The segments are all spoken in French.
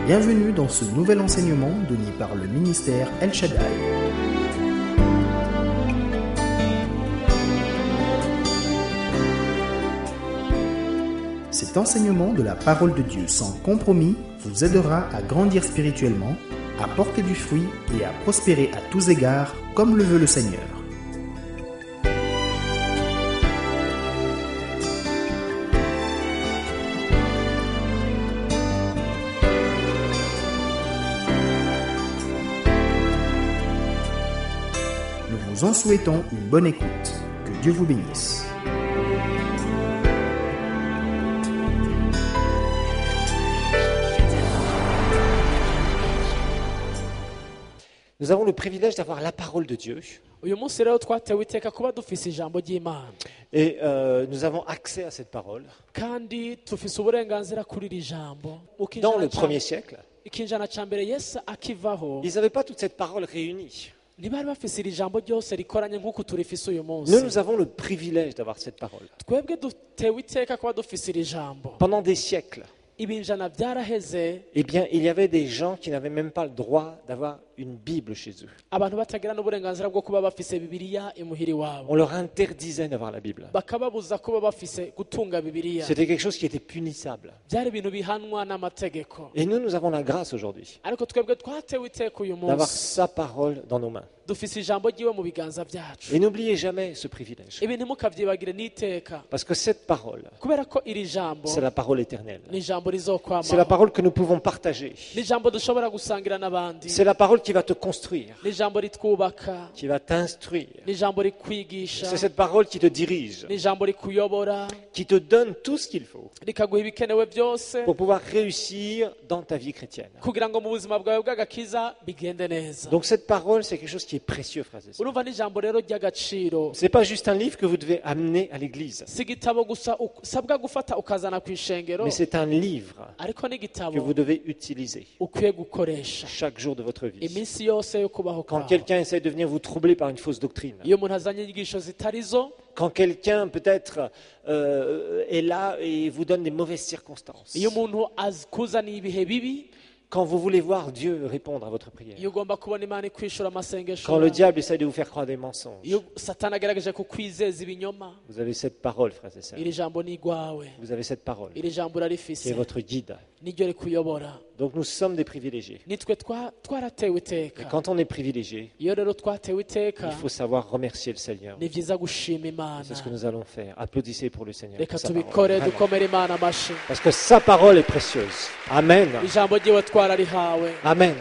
Bienvenue dans ce nouvel enseignement donné par le ministère El Shaddai. Cet enseignement de la parole de Dieu sans compromis vous aidera à grandir spirituellement, à porter du fruit et à prospérer à tous égards comme le veut le Seigneur. Nous vous en souhaitons une bonne écoute. Que Dieu vous bénisse. Nous avons le privilège d'avoir la parole de Dieu uyu munsi rero twatewe iteka kuba dufise ijambo ry'Imana et nous avons accès à cette parole. kandi dufise uburenganzira kuri iri jambo. Dans le premier siècle, ikinjana ca mbere Yesu akivaho ils n'avaient pas toute cette parole réunie. ntibari bafise iri jambo ryose rikoranye nk'uko turifise uyu munsi. Nous avons le privilège d'avoir cette parole. twebwe dutewe iteka kuba dufise iri jambo. Pendant des siècles, ibinjana byaraheze eh bien, il y avait des gens qui n'avaient même pas le droit d'avoir une Bible chez eux. abantu batagira n'uburenganzira bwo kuba bafise bibiliya imuhiri wabo, On leur interdisait d'avoir la Bible. bakababuza kuba bafise gutunga bibiliya. C'était quelque chose qui était punissable. byari ibintu bihanwa n'amategeko, Et nous avons la grâce aujourd'hui ariko twebwe twatewe iteka uyu d'avoir munsi sa parole dans nos mains. dufise ijambo ryiwe mu biganza byacu. Et n'oubliez jamais ce privilège. ibi ntimukavyibagire n'iteka, Parce que cette parole, kubera ko iri jambo c'est la parole éternelle. ni ijambo C'est la rizokwamaho, parole que nous pouvons partager. ni ijambo dushobora gusangira n'abandi, C'est la parole qui va te construire, ni ijambo ritwubaka, qui va t'instruire. ni ijambo rikwigisha, C'est cette parole qui te dirige, ni ijambo rikuyobora, qui te donne tout ce qu'il faut rikaguha ibikenewe byose pour pouvoir réussir dans ta vie chrétienne. kugira ngo mu buzima bwawe bw'agakiza bigende neza. Donc cette parole, c'est quelque chose qui est précieux, frères et sœurs. urumva ni ijambo rero ry'agaciro, C'est pas juste un livre que vous devez amener à l'église, si igitabo gusa usabwa gufata ukazana ku ishengero, mais c'est un livre ariko que n'igitabo vous devez utiliser ukwiye gukoresha chaque jour de votre vie. iminsi yose yo kubaho Quand kwawe. quelqu'un essaie de venir vous troubler par une fausse doctrine, iyo umuntu azanye inyigisho zitari zo, quand quelqu'un peut-être est là et vous donne des mauvaises circonstances, iyo umuntu kuzaniye ibihe bibi, quand vous voulez voir Dieu répondre à votre prière, iyo ugomba kubona Imana ikwishura amasengesho quand le yawe, diable essaie de vous faire croire des mensonges, iyo satani agerageje kukwizeza ibinyoma, vous avez cette parole, frères et sœurs. iri jambo ni igwawe, Vous avez cette parole iri jambo qui est urarifise, votre guide. niryo rikuyobora. Donc nous sommes des privilégiés. nitwe twaratewe Et iteka. quand on est privilégié, iyo rero twatewe iteka, il faut savoir remercier le Seigneur. ni byiza gushima Imana. C'est ce que nous allons faire. Applaudissez pour le Seigneur. reka pour sa tubikore parole. Vraiment. dukomere Imana amashi. Parce que sa parole est précieuse. Amen. ijambo ryiwe twararihawe. Amen.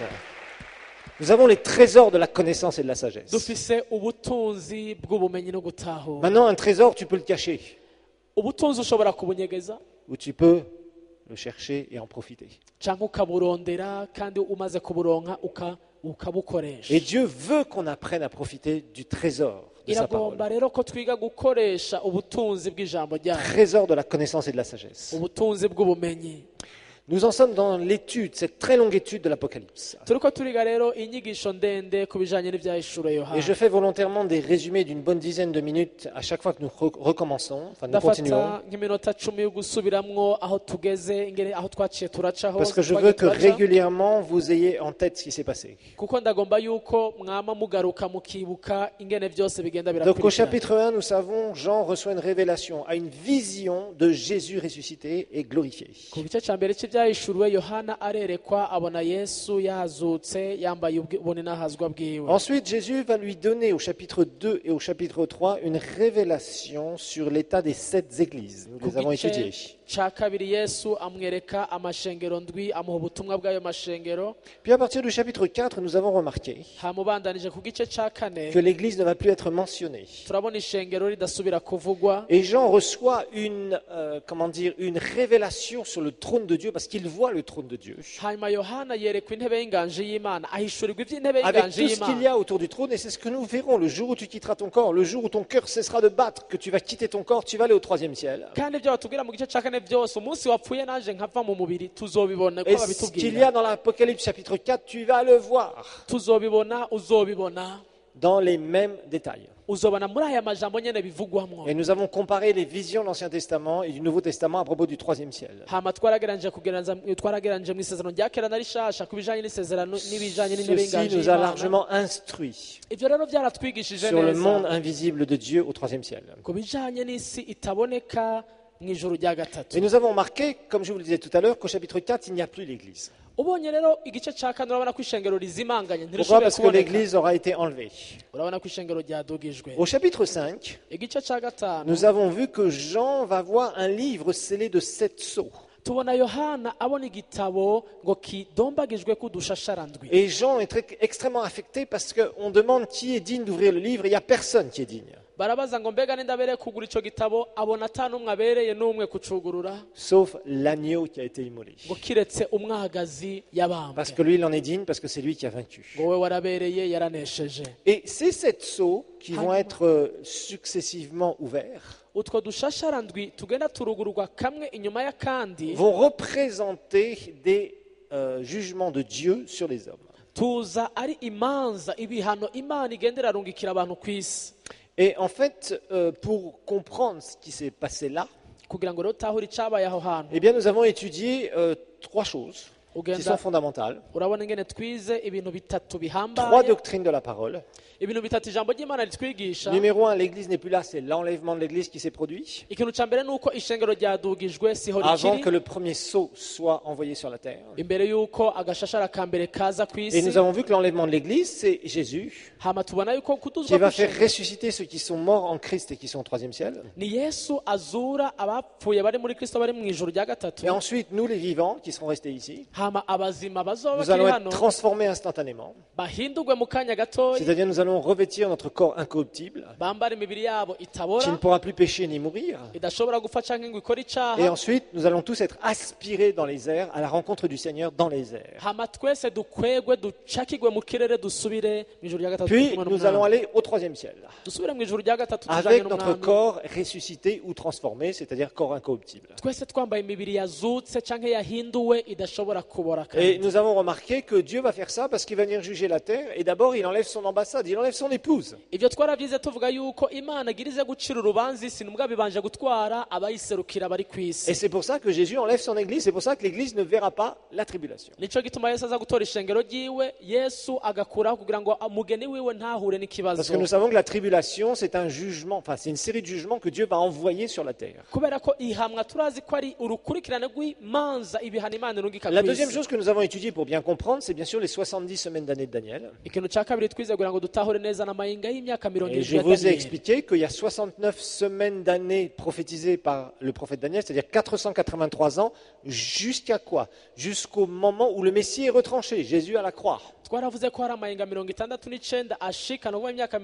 Nous avons les trésors de la connaissance et de la sagesse. dufise ubutunzi bw'ubumenyi no gutahura. Maintenant, un trésor, tu peux le cacher. ubutunzi ushobora kubunyegeza Ou tu peux le chercher et en profiter. cyangwa ukaburondera, kandi umaze kuburonka ukabukoresha. Et Dieu veut qu'on apprenne à profiter du trésor de sa parole. iragomba rero ko twiga gukoresha ubutunzi bw'ijambo ryayo, Trésor de la connaissance et de la sagesse. ubutunzi bw'ubumenyi. Nous en sommes dans l'étude, cette très longue étude de l'Apocalypse. turiko turiga rero inyigisho ndende ku bijanye n'ivyahishuro Et Yohana. je fais volontairement des résumés d'une bonne dizaine de minutes à chaque fois que nous recommençons, enfin nous continuons, ndafata nk'iminota 10 yo gusubiramwo aho tugeze, ingene aho twaciye turacaho, parce que je twagiye veux que turaca. régulièrement vous ayez en tête ce qui s'est passé. kuko ndagomba yuko mwama mugaruka mukibuka ingene vyose bigenda Donc au birakurikirana. chapitre 1, nous savons, Jean reçoit une révélation, a une vision de Jésus ressuscité et glorifié. ku gice ca mbere c'ivyahishuriwe Yohana arerekwa, abona Yesu yazutse yambaye ubone n'ahazwa bwiwe. Ensuite, Jésus va lui donner au chapitre 2 et au chapitre 3 une révélation sur l'état des 7 églises. Nous les avons Ku gice étudiées. ca kabiri Yesu amwereka amashengero ndwi, amuha ubutumwa bw'ayo mashengero. Puis à partir du chapitre 4, nous avons remarqué hamubandanije ku gice ca kane, que l'église ne va plus être mentionnée. turabona ishengero ridasubira kuvugwa. Et Jean reçoit une révélation sur le trône de Dieu parce qu'il voit le trône de Dieu. hanyuma Yohana yerekwa intebe y'inganji y'Imana, ahishurirwa ivy'intebe Avec y'inganji tout ce qu'il y y'Imana. a autour du trône, et c'est ce que nous verrons le jour où tu quitteras ton corps, le jour où ton cœur cessera de battre, que tu vas quitter ton corps, tu vas aller au 3e ciel. kandi ibyo batubwira mu gice ca kane byose, umunsi wapfuye naje nkava mu mubiri, tuzobibona ko Et ce qu'il y babitubwira. a dans l'Apocalypse chapitre 4, tu vas le voir. tuzobibona, uzobibona. dans les mêmes détails. uzobona muri aya majambo nyene bivugwamwo. Et nous avons comparé les visions de l'Ancien Testament et du Nouveau Testament à propos du troisième ciel. hama twarageranje mu isezerano rya kera na rishasha ku bijanye n'isezerano n'ibijanye n'intebe Ceci y'inganji nous a y'Imana. largement instruits Ivyo rero vyaratwigishije sur le monde neza invisible de Dieu au troisième ciel. ku bijanye n'isi itaboneka mw'ijuru rya gatatu. Et nous avons remarqué, comme je vous le disais tout à l'heure, qu'au chapitre 4, il n'y a plus l'Église. ubonye rero igice ca kane urabona ko ishengero rizimanganye Pourquoi? ntirishobore Parce que kuboneka. l'Église aura été enlevée. urabona ko ishengero ryadugijwe. Au chapitre 5, igice ca gatanu nous avons vu que Jean va voir un livre scellé de 7 sceaux. tubona yohana abona igitabo ngo kidombagijwe kudushasharandwi. Et Jean est extrêmement affecté parce qu'on demande qui est digne d'ouvrir le livre et il n'y a personne qui est digne. barabaza ngo mbega ninde abereye kugura ico gitabo, abona ata n'umwe abereye n'umwe kucugurura Sauf l'agneau qui a été immolé. ngo kiretse umwagazi yabambwe. Parce que lui, il en est digne, parce que c'est lui qui a vaincu. ngo we warabereye yaranesheje. Et ces 7 sceaux qui vont être successivement ouverts utwo dushasharandwi tugenda turugururwa kamwe inyuma y'akandi vont représenter des jugements de Dieu sur les hommes. tuza ari imanza ibihano imana igenda irarungikira abantu ku isi. Et en fait, pour comprendre ce qui s'est passé là, kugira ngo rero utahure icabaye aho hantu eh bien, nous avons étudié 3 choses qui ugenda sont fondamentales. urabona ingene twize ibintu bitatu 3 bihambaye, doctrines de la parole. ibintu bitatu ijambo ry'imana ritwigisha. Numéro 1, l'Église n'est plus là, c'est l'enlèvement de l'Église qui s'est produit ikintu ca mbere ni uko ishengero ryadugijwe siho avant que rikiri le premier sceau soit envoyé sur la terre. imbere y'uko agashashara ka mbere kaza ku Et isi. nous avons vu que l'enlèvement de l'Église, c'est Jésus hama tubona yuko qui kuduzwa va faire kw'ishengero ressusciter ceux qui sont morts en Christ et qui sont au troisième ciel. ni yesu azura abapfuye bari muri kristo bari mu ijuru rya gatatu. Et ensuite, nous les vivants qui serons restés ici, hama abazima bazoba nous bakiri allons être hano transformés instantanément. bahindurwe mu kanya gatoya, C'est-à-dire nous allons revêtir notre corps incorruptible bambara imibiri yabo qui ne itabora pourra plus pécher ni mourir. idashobora gupfa canke ngo ikore Et icaha. ensuite, nous allons tous être aspirés dans les airs à la rencontre du Seigneur dans les airs. hama twese dukwegwe ducakigwe mu kirere dusubire mu ijuru rya gatatu Puis, kumwe nous n'umwami. allons aller au troisième ciel dusubire mu ijuru rya gatatu tujanye avec notre n'umwami. corps ressuscité ou transformé, c'est-à-dire corps incorruptible. twese twambaye imibiri yazutse canke yahinduwe idashobora kubora Et kandi. nous avons remarqué que Dieu va faire ça parce qu'il va venir juger la terre et d'abord il enlève son ambassade, il enlève son épouse. ivyo twaravyize tuvuga yuko imana igirize gucira urubanza isi nubwo bibanje gutwara abayiserukira bari ku Et isi. c'est pour ça que Jésus enlève son église, c'est pour ça que l'église ne verra pas la tribulation. nico gituma yesu aza gutora ishengero ryiwe, yesu agakuraho kugira ngo umugeni wiwe ntahure n'ikibazo. Parce que nous savons que la tribulation, c'est un jugement, enfin c'est une série de jugements que Dieu va envoyer sur la terre. kubera ko ihamwa turazi ko ari urukurikirane rw'imanza ibihano imana irungika La ku deuxième isi. chose que nous avons étudiée pour bien comprendre, c'est bien sûr les 70 semaines d'année de Daniel. ikintu ca kabiri twize kugira ngo dutahure neza n'amahinga y'imyaka 70 Et je ya vous ai Danieli. expliqué qu'il y a 69 semaines d'année prophétisées par le prophète Daniel, c'est-à-dire 483 ans, jusqu'à quoi? Jusqu'au moment où le Messie est retranché, Jésus à la croix. twaravuze ko hari amahinga 69 ashika no mu myaka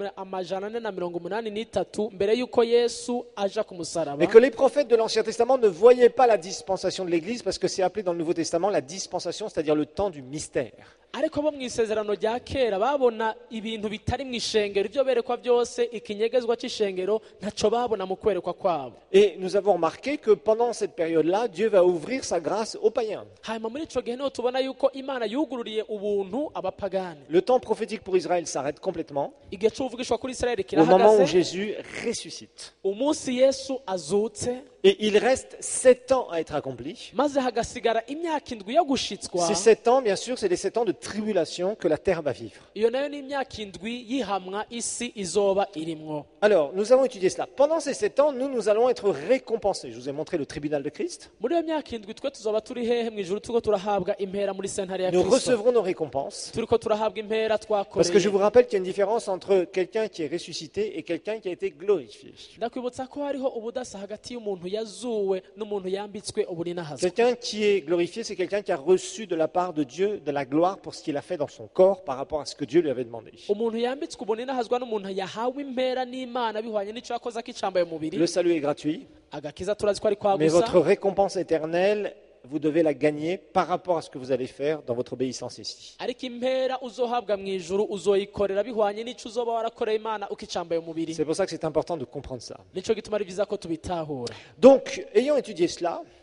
483 mbere y'uko yesu aja ku musaraba. Mais que les prophètes de l'Ancien Testament ne voyaient pas la dispensation de l'Église parce que c'est appelé dans le Nouveau Testament la dispensation, c'est-à-dire le temps du mystère. ariko bo mu isezerano rya kera babona ibintu bitari mu ishengero, ibyo berekwa byose ikinyegezwa cy'ishengero ntaco babona mu kwerekwa kwabo. Et nous avons remarqué que pendant cette période-là, Dieu va ouvrir sa grâce aux païens. hanyuma muri ico gihe niho tubona yuko imana yugururiye ubuntu abapagani. Le temps prophétique pour Israël s'arrête complètement igihe c'uvugishwa kuri isirayeli au moment où kirahagaze, Jésus ressuscite. umunsi yesu azutse Et il reste 7 ans à être accompli. maze hagasigara imyaka indwi yo gushitswa. Ces 7 ans, bien sûr, c'est les 7 ans de tribulation que la terre va vivre. iyo nayo ni imyaka indwi yihamwa isi izoba irimwo. Alors, nous avons étudié cela. Pendant ces 7 ans, nous allons être récompensés. Je vous ai montré le tribunal de Christ. muri iyo myaka indwi twe tuzoba turi hehe mu ijuru turiko turahabwa impera muri sentare ya Nous kristo, recevrons nos récompenses. turiko turahabwa impera Parce que je twakoreye. vous rappelle qu'il y a une différence entre quelqu'un qui est ressuscité et quelqu'un qui a été glorifié. ndakwibutsa ko hariho ubudasa hagati y'umuntu yazuwe n'umuntu yambitswe uburinahazwa. Quelqu'un qui est glorifié, c'est quelqu'un qui a reçu de la part de Dieu de la gloire pour ce qu'il a fait dans son corps par rapport à ce que Dieu lui avait demandé. umuntu yambitswe uburinahazwa n'umuntu yahawe impera n'imana bihwanye n'ico yakoze akicambaye mu mubiri. Le salut est gratuit, agakiza turazi ko ari kwa mais votre gusa, récompense éternelle, vous devez la gagner par rapport à ce que vous allez faire dans votre obéissance ici. ariko impera uzohabwa mu ijuru uzoyikorera bihwanye n'ico uzoba warakoreye imana ukicambaye mu mubiri. C'est pour ça que c'est important de comprendre ça. nico gituma ari vyiza ko tubitahura. Donc, ayant étudié cela,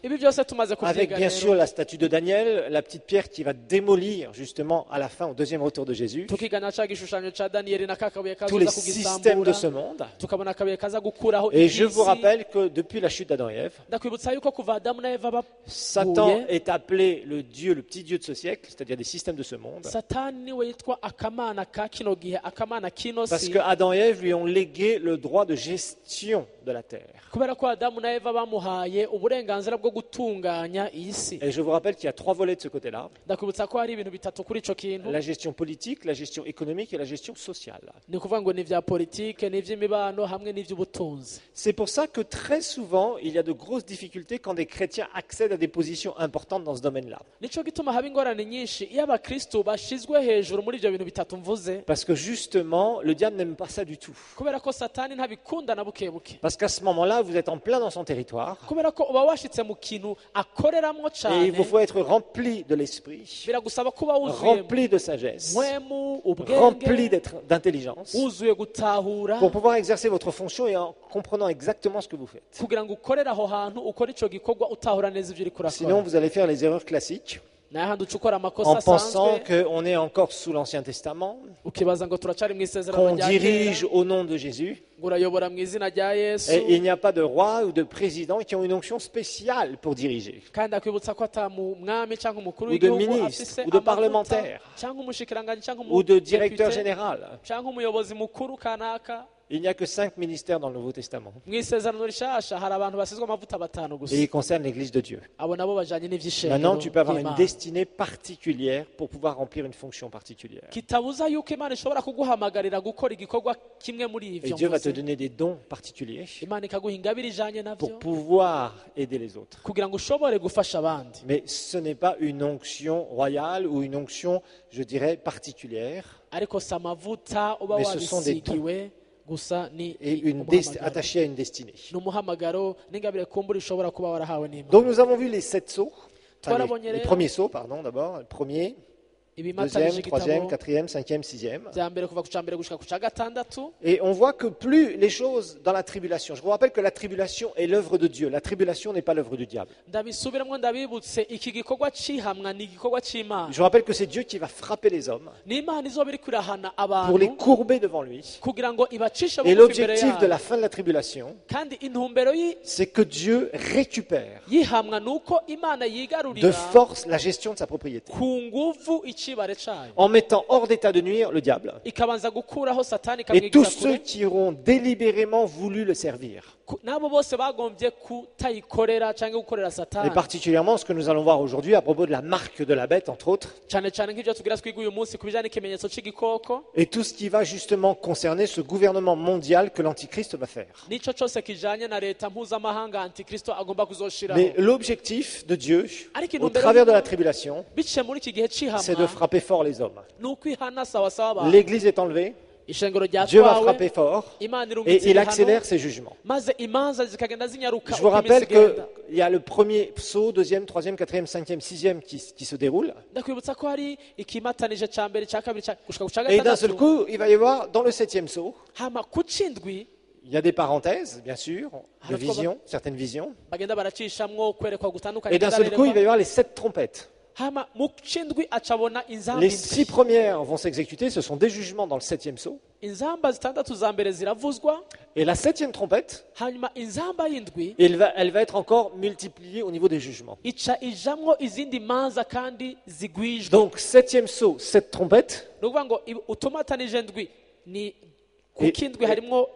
ibi byose tumaze avec kuvyiga bien sûr rero la statue de Daniel, la petite pierre qui va démolir justement à la fin, au deuxième retour de Jésus, tukigana ca gishushanyo ca daniyeli na kakabuye tous les kazoza systèmes de kugisambura ce monde. tukabona akabuye kaza gukuraho Et je vous iby'isi. rappelle que depuis la chute d'Adam et Ève, ndakwibutsa yuko kuva adamu na eva Satan bapfuye est appelé le Dieu, le petit Dieu de ce siècle, c'est-à-dire des systèmes de ce monde, satani niwe yitwa akamana ka kino gihe akamana kino parce si que Adam et Ève lui ont légué le droit de gestion de la terre. kubera ko adamu na eva bamuhaye uburenganzira bwo gutunganya iyi si. Et je vous rappelle qu'il y a trois volets de ce côté-là, ndakwibutsa ko hari ibintu bitatu kuri ico kintu, la gestion politique, la gestion économique et la gestion sociale. ni ukuvuga ngo ni ibya politike ni iby'imibano hamwe n'iby'ubutunzi. C'est pour ça que très souvent, il y a de grosses difficultés quand des chrétiens accèdent à des positions importantes dans ce domaine-là. nico gituma haba ingorane nyinshi iyo abakristo bashizwe hejuru muri ibyo bintu bitatu mvuze, Parce que justement, le diable n'aime pas ça du tout. kubera ko satani ntabikunda na buke buke, Parce qu'à ce moment-là, vous êtes en plein dans son territoire kubera ko uba washitse mu kintu akoreramo et cyane, il vous faut être rempli de l'esprit, biragusaba kuba wuzuye rempli de sagesse, mpwemu rempli ubwenge d'intelligence wuzuye gutahura pour pouvoir exercer votre fonction et en comprenant exactement ce que vous faites. kugira ngo ukorere aho hantu ukore ico gikorwa utahura neza ibyo uri Sinon, kurakora. vous allez faire les erreurs classiques naye handi uca ukora amakosa en pensant asanzwe qu'on est encore sous l'Ancien Testament, ukibaza ngo turacari mu isezerano qu'on rya dirige kera au nom de Jésus. ngo urayobora mu izina rya yesu, Et il n'y a pas de roi ou de président qui ont une onction spéciale pour diriger. kandi akwibutsa ko ata mwami cyangwa umukuru Ou de w'igihugu ministre, afise ou de amavuta parlementaire, cyangwa umushikiranganji cyangwa ou de directeur umudepite général. cyangwa umuyobozi mukuru kanaka. Il n'y a que 5 ministères dans le Nouveau Testament. mu isezerano rishasha hari abantu basizwe amavuta batanu gusa, Et ils concernent l'Église de Dieu. abo nabo bajanye n'ivyishengero Maintenant, tu peux avoir une by'Imana. destinée particulière pour pouvoir remplir une fonction particulière. kitabuza yuko imana ishobora kuguhamagarira gukora igikorwa kimwe muri Et ivyo Dieu va te mvuze. donner des dons particuliers imana ikaguha ingabire ijanye navyo pour pouvoir aider les autres. kugira ngo ushobore gufasha abandi, Mais ce n'est pas une onction royale ou une onction, je dirais, particulière, ariko si amavuta uba Mais ce sont des wabisigiwe gusa ni et umuhamagaro. attachée à une destinée. ni umuhamagaro n'ingabire kumbura ishobora kuba warahawe n'imana. Donc nous avons vu les 7 sceaux, enfin, Twarabonye les rero premiers sceaux, pardon, d'abord, le premier, ibimatanije deuxième, troisième, igitabo quatrième, cinquième, sixième. bya mbere kuva ku ca mbere gushika ku ca gatandatu. Et on voit que plus les choses dans la tribulation, je vous rappelle que la tribulation est l'œuvre de Dieu, la tribulation n'est pas l'œuvre du diable. ndabisubiramwo ndabibutse iki gikorwa cihamwa ni igikorwa c'imana, Je vous rappelle que c'est Dieu qui va frapper les hommes n'imana izoba iriko irahana pour les abantu courber devant lui. kugira ngo ibacishe Et bugufi imbere l'objectif de yayo, la fin de la tribulation, kandi intumbero c'est que Dieu récupère yihamwa ni uko imana de yigarurira force la gestion de sa propriété, ku nguvu icibare cayo, en mettant hors d'état de nuire le diable ikabanza gukuraho satani et tous ikamwigira ceux kure. qui auront délibérément voulu le servir. N'abo bose bagombye kutayikorera cyangwa gukorera Et satani, particulièrement ce que nous allons voir aujourd'hui à propos de la marque de la bête, entre autres, cyane cyane nk'ibyo tugira twiga uyu munsi ku bijyanye n'ikimenyetso c'igikoko, et tout ce qui va justement concerner ce gouvernement mondial que l'Antichrist va faire. nico cyose kijanye na leta mpuzamahanga antikristo agomba kuzoshiraho. Mais l'objectif de Dieu, Ariko au intumbero travers de la y'Imana, tribulation, biciye muri iki gihe c'est de c'ihamwa, frapper fort les hommes. ni ukwihana sawasawa abantu. L'Église est enlevée, ishengero Dieu va ryatwawe, frapper fort, imana et irungitse il ibihano, accélère ses jugements. maze imanza zikagenda zinyaruka Je vous uko iminsi rappelle igenda. qu'il y a le premier sceau, deuxième, troisième, quatrième, cinquième, sixième qui se déroule. ndakwibutsa ko hari ikimatanije ca mbere ca kabiri gushika ku ca Et d'un seul gatandatu, coup, il va y avoir, dans le septième sceau, hama ku c'indwi il y a des parenthèses, bien sûr, de Alors, visions, certaines visions. bagenda baracishamwo kwerekwa gutandukanye Et d'un seul coup, il va y avoir les 7 trompettes. hama mu c'indwi acabona inzamba Les 6 indwi. premières vont s'exécuter, ce sont des jugements dans le septième sceau. inzamba zitandatu za mbere ziravuzwa, Et la 7e trompette, hanyuma inzamba y'indwi elle va être encore multipliée au niveau des jugements. ica ijamwo izindi manza kandi zigwijwe. Donc, 7e sceau, 7 trompettes. ni ukuvuga ngo utumatanije ndwi ni ku Et- kindwi harimwo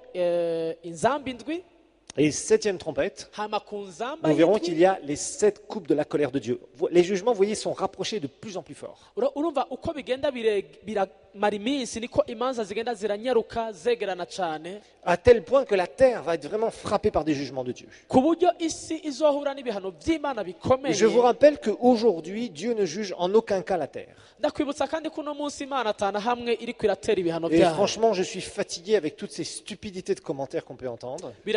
inzamba indwi, Et 7e trompette, hama ku nzamba nous verrons qu'il y'indwi y a les 7 coupes de la colère de Dieu. Les jugements, vous voyez, sont rapprochés de plus en plus fort. urumva uko bigenda biramara iminsi niko imanza zigenda ziranyaruka zegerana cyane, À tel point que la terre va être vraiment frappée par des jugements de Dieu. ku buryo isi izohura n'ibihano by'imana bikomeye. Je vous rappelle qu'aujourd'hui, Dieu ne juge en aucun cas la terre. ndakwibutsa kandi ko uno munsi imana atana hamwe iri kwiratera ibihano Et byayo. franchement, je suis fatigué avec toutes ces stupidités de commentaires qu'on peut entendre. birandambiye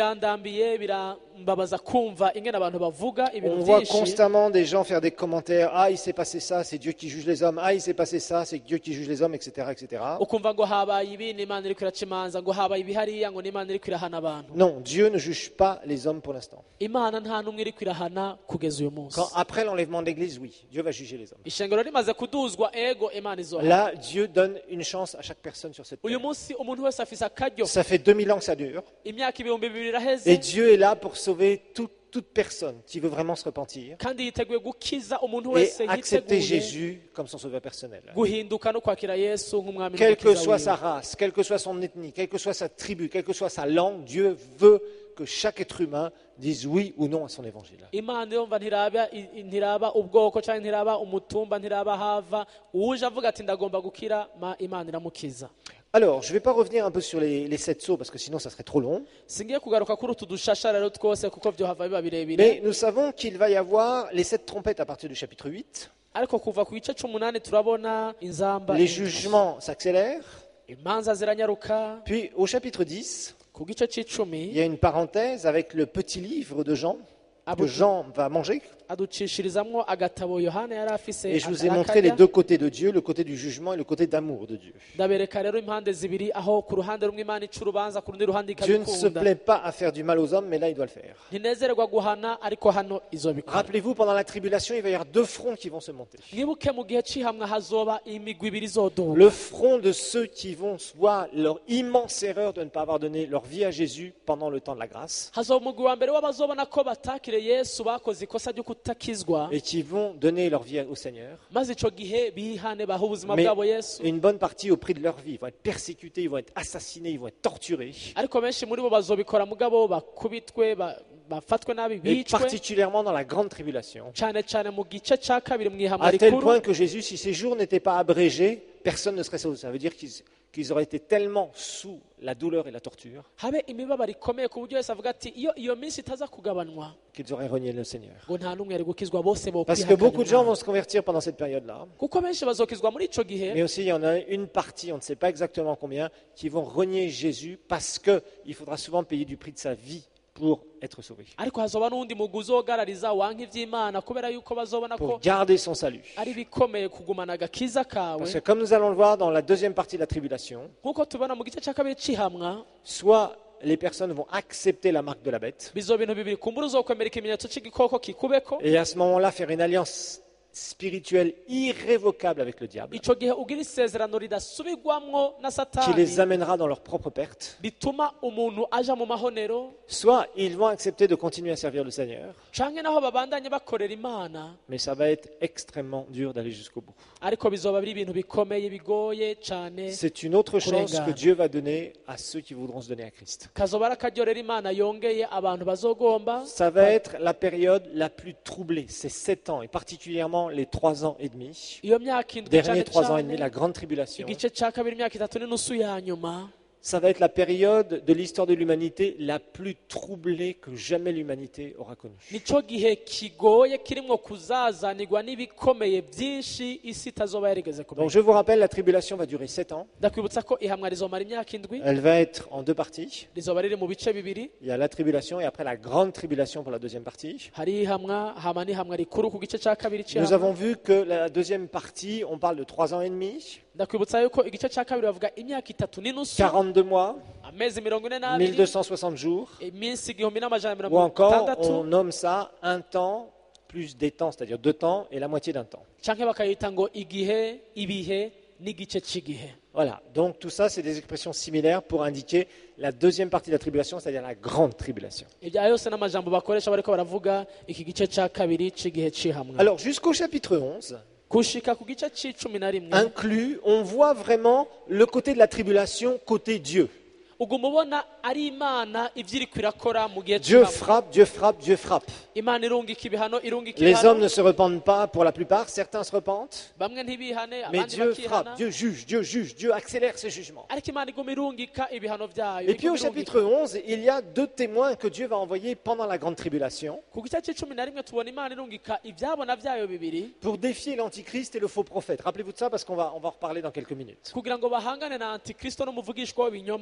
birandambiye birambabaza kumva ingene abantu bavuga On ibintu voit byinshi constamment des gens faire des commentaires. Ah, il s'est passé ça, c'est Dieu qui juge les hommes. Ah, il s'est passé ça, c'est Dieu qui juge les hommes, etc., etc. ukumva ngo habaye ibi n'imana iriko iraca imanza ngo habaye ibihariya ngo n'imana iriko irahana abantu Non, Dieu ne juge pas les hommes pour l'instant. imana nta n'umwe iriko irahana kugeza uyu munsi Après l'enlèvement de l'Église, oui, Dieu va juger les hommes. ishengero rimaze kuduzwa ego imana izohana Là, Dieu donne une chance à chaque personne sur cette uyu terre. munsi umuntu wese afise akaryo Ça fait 2000 ans que ça dure. imyaka ibihumbi bibiri Et iraheze Dieu est là pour sauver toute personne qui veut vraiment se repentir kandi yiteguye gukiza umuntu et wese accepter yiteguye Jésus comme son sauveur personnel. guhinduka no kwakira yesu nk'umwami Quelle que n'umukiza soit sa wiwe race, quelle que soit son ethnie, quelle que soit sa tribu, quelle que soit sa langue, Dieu veut que chaque être humain dise oui ou non à son évangile. imana yumva ntiraba ubwoko cyangwa ntiraba umutumba ntiraba hava uje avuga ati ndagomba gukira imana iramukiza Alors, je ne vais pas revenir un peu sur les 7 sceaux parce que sinon ça serait trop long. singiye kugaruka kuri utu dushashara rero twose kuko byohava biba birebire Mais nous savons qu'il va y avoir les 7 trompettes à partir du chapitre 8. ariko kuva ku gice c'umunani turabona inzamba Les jugements s'accélèrent. imanza ziranyaruka Puis au chapitre 10, ku gice il c'icumi y a une parenthèse avec le petit livre de Jean que Jean va manger. aducishirizamwo agatabo yohana yari afise Et je vous ai montré les arakarya. deux côtés de Dieu, le côté du jugement et le côté d'amour de Dieu. ndabereka rero impande zibiri aho ku ruhande rumwe imana ica urubanza ku rundi ruhande Dieu ne se ikabikunda plaît pas à faire du mal aux hommes, mais là il doit le faire. ntinezererwa guhana ariko hano izobikora Rappelez-vous, pendant la tribulation, il va y avoir 2 fronts qui vont se monter. mwibuke mu gihe c'ihamwa hazoba imigwi ibiri izoduka Le front de ceux qui vont voir leur immense erreur de ne pas avoir donné leur vie à Jésus pendant le temps de la grâce hazoba umugwi wa mbere w'abazobona ko batakire yesu bakoze ikosa ryo kutakizwa et qui vont donner leur vie au Seigneur. maze ico gihe bihane baha ubuzima Mais bwabo yesu une bonne partie au prix de leur vie. Ils vont être persécutés, ils vont être assassinés, ils vont être torturés. ariko benshi muri bo bazobikora mugabo bakubitwe bafatwe nabi Et bicwe particulièrement dans la grande tribulation. cyane cyane mu gice ca kabiri mu ihamwa À tel rikuru point que Jésus, si ces jours n'étaient pas abrégés, personne ne serait sauvé. Ça veut dire qu'ils auraient été tellement sous la douleur et la torture habe imibabaro ikomeye ku buryo wese avuga ati iyo minsi itaza kugabanwa qu'ils auraient renié le Seigneur. ngo nta n'umwe ari gukizwa bose bo Parce que beaucoup de gens vont se convertir pendant cette période-là. kuko benshi bazokizwa muri ico gihe Mais aussi, il y en a une partie, on ne sait pas exactement combien, qui vont renier Jésus parce qu'il faudra souvent payer du prix de sa vie pour être sauvé, ariko hazoba n'uwundi mugwi uzogarariza wanka ivy'imana kubera yuko bazobona ko pour garder son salut. ari bikomeye kugumana agakiza kawe Parce que comme nous allons le voir dans la deuxième partie de la tribulation, nk'uko tubona mu gice ca kabiri c'ihamwa soit les personnes vont accepter la marque de la bête, bizoba ibintu bibiri kumbura uzokwemera ikimenyetso c'igikoko kikubeko et à ce moment-là faire une alliance spirituelle irrévocable avec le diable, ico gihe ugira isezerano ridasubirwamwo na qui les satani amènera dans leur propre perte, bituma umuntu aja mu mahonero soit ils vont accepter de continuer à servir le Seigneur, canke naho babandanye bakorera imana mais ça va être extrêmement dur d'aller jusqu'au bout. ariko bizoba biri ibintu bikomeye bigoye cane C'est une autre chance Kurengana. que Dieu va donner à ceux qui voudront se donner à Christ. kazoba ari akaryo rero imana yongeye abantu bazogomba Ça va être la période la plus troublée, ces 7 ans, et particulièrement les 3 ans et demi. iyo myaka indwi Derniers cane 3 ans et demi, cane la grande tribulation. igice ca kabiri imyaka itatu n'inusu ya nyuma Ça va être la période de l'histoire de l'humanité la plus troublée que jamais l'humanité aura connue. nico gihe kigoye kirimwo kuzazanirwa n'ibikomeye byinshi isi itazoba yarigeze Donc kumenya je vous rappelle, la tribulation va durer 7 ans. ndakwibutsa ko ihamwa rizomara imyaka indwi Elle va être en 2 parties. rizoba riri mu bice bibiri Il y a la tribulation et après la grande tribulation pour la deuxième partie. hari ihamwa hama n'ihamwa rikuru ku gice ca kabiri Nous c'ihamwa avons vu que la deuxième partie, on parle de 3 ans et demi, ndakwibutsa yuko igice ca kabiri bavuga imyaka itatu n'inusu 42 mois, amezi 42 1260 jours. iminsi igihumbi n'amajana Ou mirongo encore, itandatu on nomme ça un temps plus des temps, c'est-à-dire 2 temps et la moitié d'un temps. canke bakayita ngo igihe ibihe n'igice c'igihe Voilà, donc tout ça, c'est des expressions similaires pour indiquer la deuxième partie de la tribulation, c'est-à-dire la grande tribulation. ibyo yose n'amajambo bakoresha bariko baravuga iki gice ca kabiri c'igihe c'ihamwa Alors, jusqu'au chapitre 11, gushika ku gice c'icumi na rimwe inclus, on voit vraiment le côté de la tribulation, côté Dieu. uguma ubona ari imana ivyo iriko irakora mu gihe Dieu c'ihamwa frappe, Dieu frappe, Dieu frappe. imana irungika ibihano irungika Les hommes ibihano ne se repentent pas pour la plupart, certains se repentent, bamwe ntibihane mais abandi Dieu bakihana frappe, Dieu juge, Dieu accélère ses jugements. ariko imana iguma irungika ibihano vyayo Et puis au iguma chapitre irungika. 11, il y a 2 témoins que Dieu va envoyer pendant la grande tribulation ku gice c'icumi na rimwe tubona imana irungika ivyabona vyayo bibiri pour défier l'antichrist et le faux prophète. Rappelez-vous de ça parce qu'on va en reparler dans quelques minutes. kugira ngo bahangane na antikristo n'umuvugishwa w'ibinyoma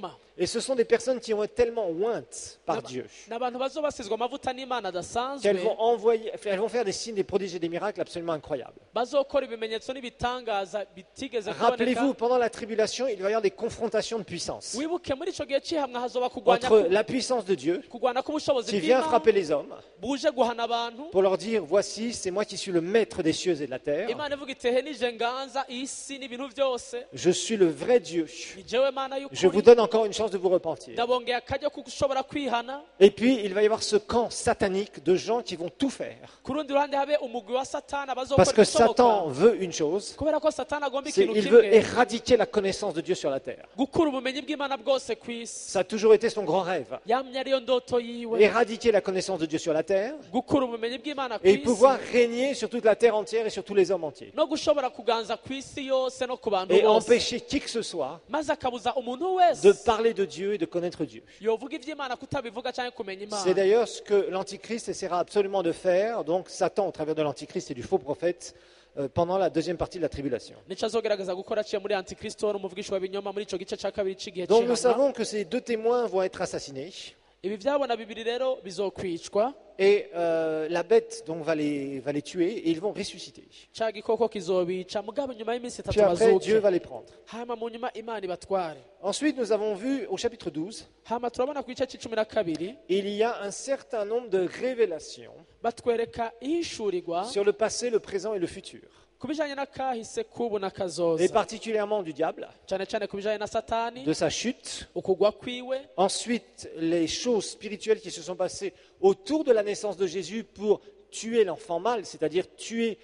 Et ce sont des personnes qui vont être tellement ointes par Dieu ni abantu bazobasizwa amavuta n'imana adasanzwe elles vont faire des signes, des prodiges et des miracles absolument incroyables. bazokora ibimenyetso n'ibitangaza bitigeze Rappelez-vous, kuboneka. pendant la tribulation, il va y avoir des confrontations de puissance wibuke muri ico gihe cy'ihamwe hazoba kugwanya entre la puissance de Dieu k'ubushobozi qui vient frapper les hommes buje guhana abantu. pour leur dire, voici, c'est moi qui suis le maître des cieux et de la terre. imana ivuga iti he nije nganza isi n'ibintu byose, Je suis le vrai Dieu. ni jewe mana Je vous y'ukuri, donne encore une chance de vous repentir. ndabongeye akaryo ko gushobora kwihana. Et puis, il va y avoir ce camp satanique de gens qui vont tout faire. ku rundi ruhande habe umugwi wa satani Parce abazokora que Satan ibishoboka, veut une chose, kubera ko satani agomba c'est ikintu qu'il veut kimwe, éradiquer la connaissance de Dieu sur la terre. gukura ubumenyi bw'imana bwose ku isi. Ça a toujours été son grand rêve. yamye ariyo ndoto yiwe, Éradiquer la connaissance de Dieu sur la terre gukura ubumenyi bw'imana ku et isi, pouvoir régner sur toute la terre entière et sur tous les hommes entiers. no gushobora kuganza ku isi yose no ku bantu Et bose, empêcher qui que ce soit maze akabuza umuntu de wese parler de Dieu et de connaître Dieu. yovuga iby'imana kutabivuga cyangwa kumenya C'est imana. d'ailleurs ce que l'Antichrist essaiera absolument de faire, donc Satan au travers de l'Antichrist et du faux prophète, pendant la deuxième partie de la tribulation. nicyo azogerageza gukora aciye muri antikristo n'umuvugisha w'ibinyoma muri icyo gice cya kabiri cy'igihe Donc nous cy'ihana. savons que ces deux témoins vont être assassinés ibi byabona bibiri rero bizokwicwa, et la bête donc va les tuer et ils vont ressusciter. cya gikoko kizobica mugabo nyuma y'iminsi Puis itatu après Dieu bazuke, va les prendre. hama mu nyuma imana ibatware. Ensuite nous avons vu au chapitre 12, hama turabona ku gice cy'icumi na kabiri il y a un certain nombre de révélations batwereka ihishurirwa sur le passé, le présent et le futur. ku bijyanye n'akahise k'ubu Et n'akazoza, particulièrement du diable, cyane cyane ku bijyanye na satani, de sa chute. ukugwa kwiwe, Ensuite, les choses spirituelles qui se sont passées autour de la naissance de Jésus pour tuer l'enfant mâle, c'est-à-dire tuer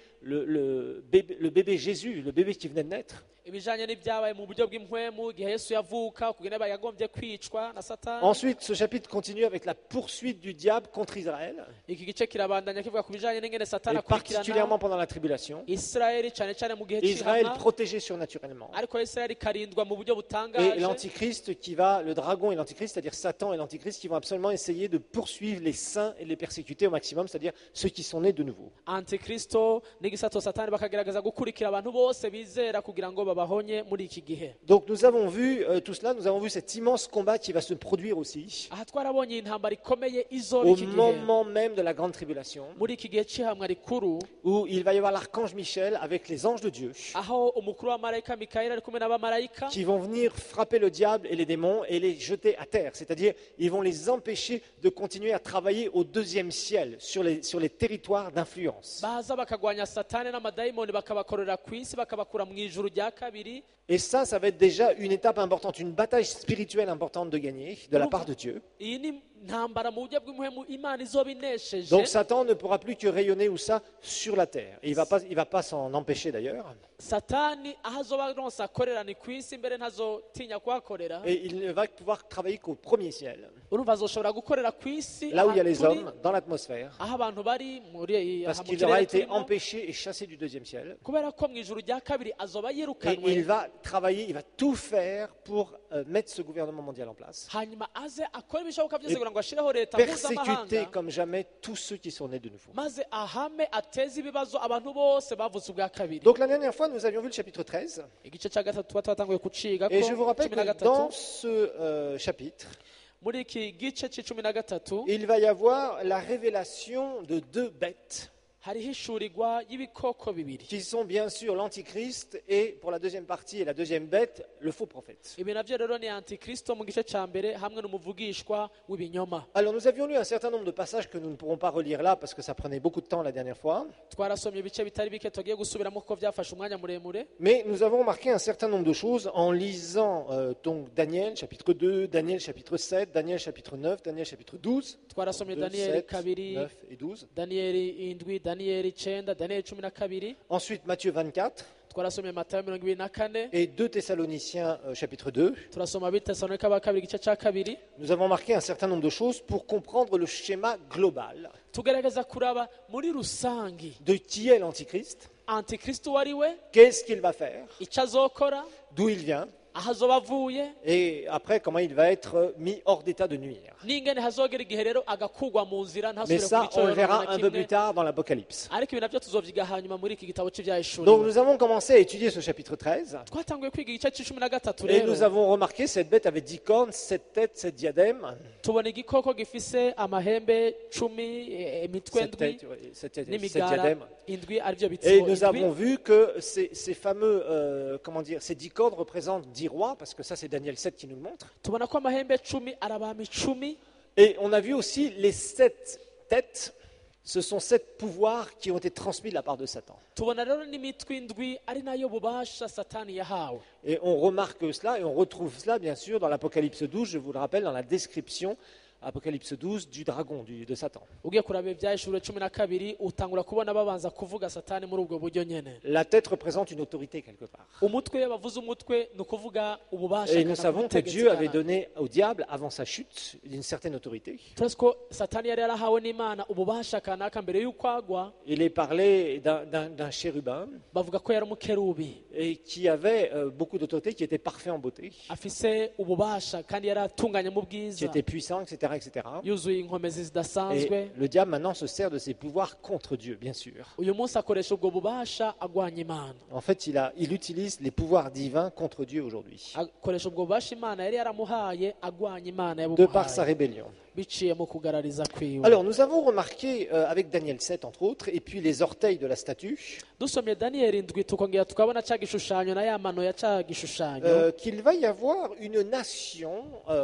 le bébé Jésus, le bébé qui venait de naître. ibijyanye n'ibyabaye mu buryo bw'impwemu igihe Yesu yavuka, kugenda yagombye kwicwa na satani. Ensuite, ce chapitre continue avec la poursuite du diable contre Israël, iki gice kirabandanya kivuga ku bijyanye n'ingene satani et akurikirana particulièrement pendant la tribulation. Israeli cyane cyane mu gihe Et Israël cy'ihana, protégé surnaturellement. ariko Israeli ikarindwa mu buryo Et butangaje. l'antichrist le dragon et l'antichrist, c'est-à-dire Satan et l'antichrist, qui vont absolument essayer de poursuivre les saints et de les persécuter au maximum, c'est-à-dire ceux qui sont nés de nouveau. antikristo n'igisato satani bakagerageza gukurikira abantu bose bizera kugira ngo babahonye muri iki gihe. Donc nous avons vu tout cela, nous avons vu cet immense combat qui va se produire aussi aha twarabonye intambara ikomeye izoba au iki gihe, moment même de la grande tribulation, muri iki gihe cy'ihamwa rikuru, où il va y avoir l'archange Michel avec les anges de Dieu aho umukuru wa marayika mikayeli ari kumwe n'abamarayika qui vont venir frapper le diable et les démons et les jeter à terre. C'est-à-dire, ils vont les empêcher de continuer à travailler au deuxième ciel, sur les territoires d'influence. baza bakagwanya satani n'amadayimoni bakabakorera ku isi bakabakura mu ijuru rya kabiri. Et ça va être déjà une étape importante, une bataille spirituelle importante de gagner de la part de Dieu. iyi ni ntambara mu buryo bw'impwemu imana izoba inesheje. Donc Satan ne pourra plus que rayonner où ça sur la terre. Et il va pas s'en empêcher d'ailleurs. satani aho azoba aronse akorera ni ku isi, mbere ntazotinya kuhakorera. Et il ne va pouvoir travailler qu'au premier ciel, urumva azoshobora gukorera ku isi là où il y a les ahantu turi, hommes, dans l'atmosphère, aho abantu bari muri parce aha mu qu'il aura kirere été turimo, empêché et chassé du deuxième ciel. kubera ko mu ijuru rya kabiri azoba Et yirukanwe, il va travailler, il va tout faire pour mettre ce gouvernement mondial en place. hanyuma aze akore ibishoboka byose kugira ngo ashireho leta Persécuter mpuzamahanga, comme jamais tous ceux qui sont nés de nouveau. maze ahame ateze ibibazo abantu bose bavutse ubwa kabiri. Donc la dernière fois, nous avions vu le chapitre 13. igice cya gatatu tuba twatanguye kuciga ko Et je vous rappelle cumi na que gatatu, dans ce chapitre, muri iki gice cy'icumi na gatatu il va y avoir la révélation de deux bêtes hariho ishurirwa y'ibikoko bibiri. qui sont bien sûr l'Antichrist et pour la deuxième partie et la deuxième bête, le faux prophète. ibi nabyo rero ni antikristo mu gice cya mbere hamwe n'umuvugishwa w'ibinyoma. Alors nous avions lu un certain nombre de passages que nous ne pourrons pas relire là parce que ça prenait beaucoup de temps la dernière fois, twarasomye ibice bitari bike tugiye gusubiramo kuko byafashe umwanya muremure, mais nous avons remarqué un certain nombre de choses en lisant donc Daniel chapitre 2, Daniel chapitre 7, Daniel chapitre 9, Daniel chapitre 12, twarasomye 2, daniyeli 7, kabiri, 9 et 12. daniyeli indwi, daniyeli icyenda, daniyeli cumi na kabiri, Ensuite Matthieu 24 twarasomye matayo 24 et 2 Thessaloniciens chapitre 2. turasoma abitesalonika ba kabiri igice cya kabiri. Nous avons marqué un certain nombre de choses pour comprendre le schéma global tugerageza kuraba muri rusangi de qui est l'Antichrist, antikristo uwo ari we, qu'est-ce qu'il va faire, icyo azokora, d'où il vient, aho azoba avuye et après comment il va être mis hors d'état de nuire. n'ingene hazogera igihe rero agakugwa mu nzira Mais ntasubire ça, on le verra kubicorona un peu plus tard dans l'Apocalypse. ariko ibi navyo tuzovyiga hanyuma muri iki gitabo Donc c'ivyahishuriwe nous avons commencé à étudier ce chapitre 13 twatanguye kwiga igice c'icumi na gatatu et rero nous avons remarqué cette bête avait 10 cornes, 7 têtes, 7 diadèmes. tubona igikoko gifise amahembe 10 imitwe 7 ndwi têtes, ouais, 7 n'imigara diadèmes. indwi arivyo Et bitsibo nous avons indwi vu que ces fameux, ces 10 cornes représentent 10 rois, parce que ça c'est Daniel 7 qui nous le montre. tubona ko amahembe 10 ari abami 10 Et on a vu aussi les 7 têtes, ce sont 7 pouvoirs qui ont été transmis de la part de Satan. tubona rero n'imitwe indwi ari nayo bubasha satani yahawe Et on remarque cela et on retrouve cela bien sûr dans l'Apocalypse 12, je vous le rappelle, dans la description, Apocalypse 12, du dragon, de Satan. ugiye kuraba ivyahishuriwe 12 utangura kubona babanza kuvuga satani muri ubwo buryo nyene La tête représente une autorité quelque part. umutwe bavuze umutwe ni ukuvuga ububasha Et nous kana savons que ubutegetsi Dieu avait kana. donné au diable, avant sa chute, une certaine autorité. turazi ko satani yari yarahawe n'imana ububasha kanaka mbere y'uko agwa Il est parlé d'un chérubin bavuga ko yari umukerubi et qui avait beaucoup d'autorité, qui était parfait en beauté, afise ububasha kandi yari atunganye mu qui bwiza était puissant, etc. etc. yuzuye inkomezi zidasanzwe Et le diable maintenant se sert de ses pouvoirs contre Dieu, bien sûr. uyu munsi akoresha ubwo bubasha agwanya imana En fait, il utilise les pouvoirs divins contre Dieu aujourd'hui, akoresha ubwo bubasha imana yari yaramuhaye agwanya imana de par sa yabuhaye rébellion. biciye mu kugarariza kwiwe Alors, nous avons remarqué avec Daniel 7, entre autres, et puis les orteils de la statue, dusomye daniyeli ndwi tukongera tukabona ca gishushanyo na ya mano ya ca gishushanyo qu'il va y avoir une nation,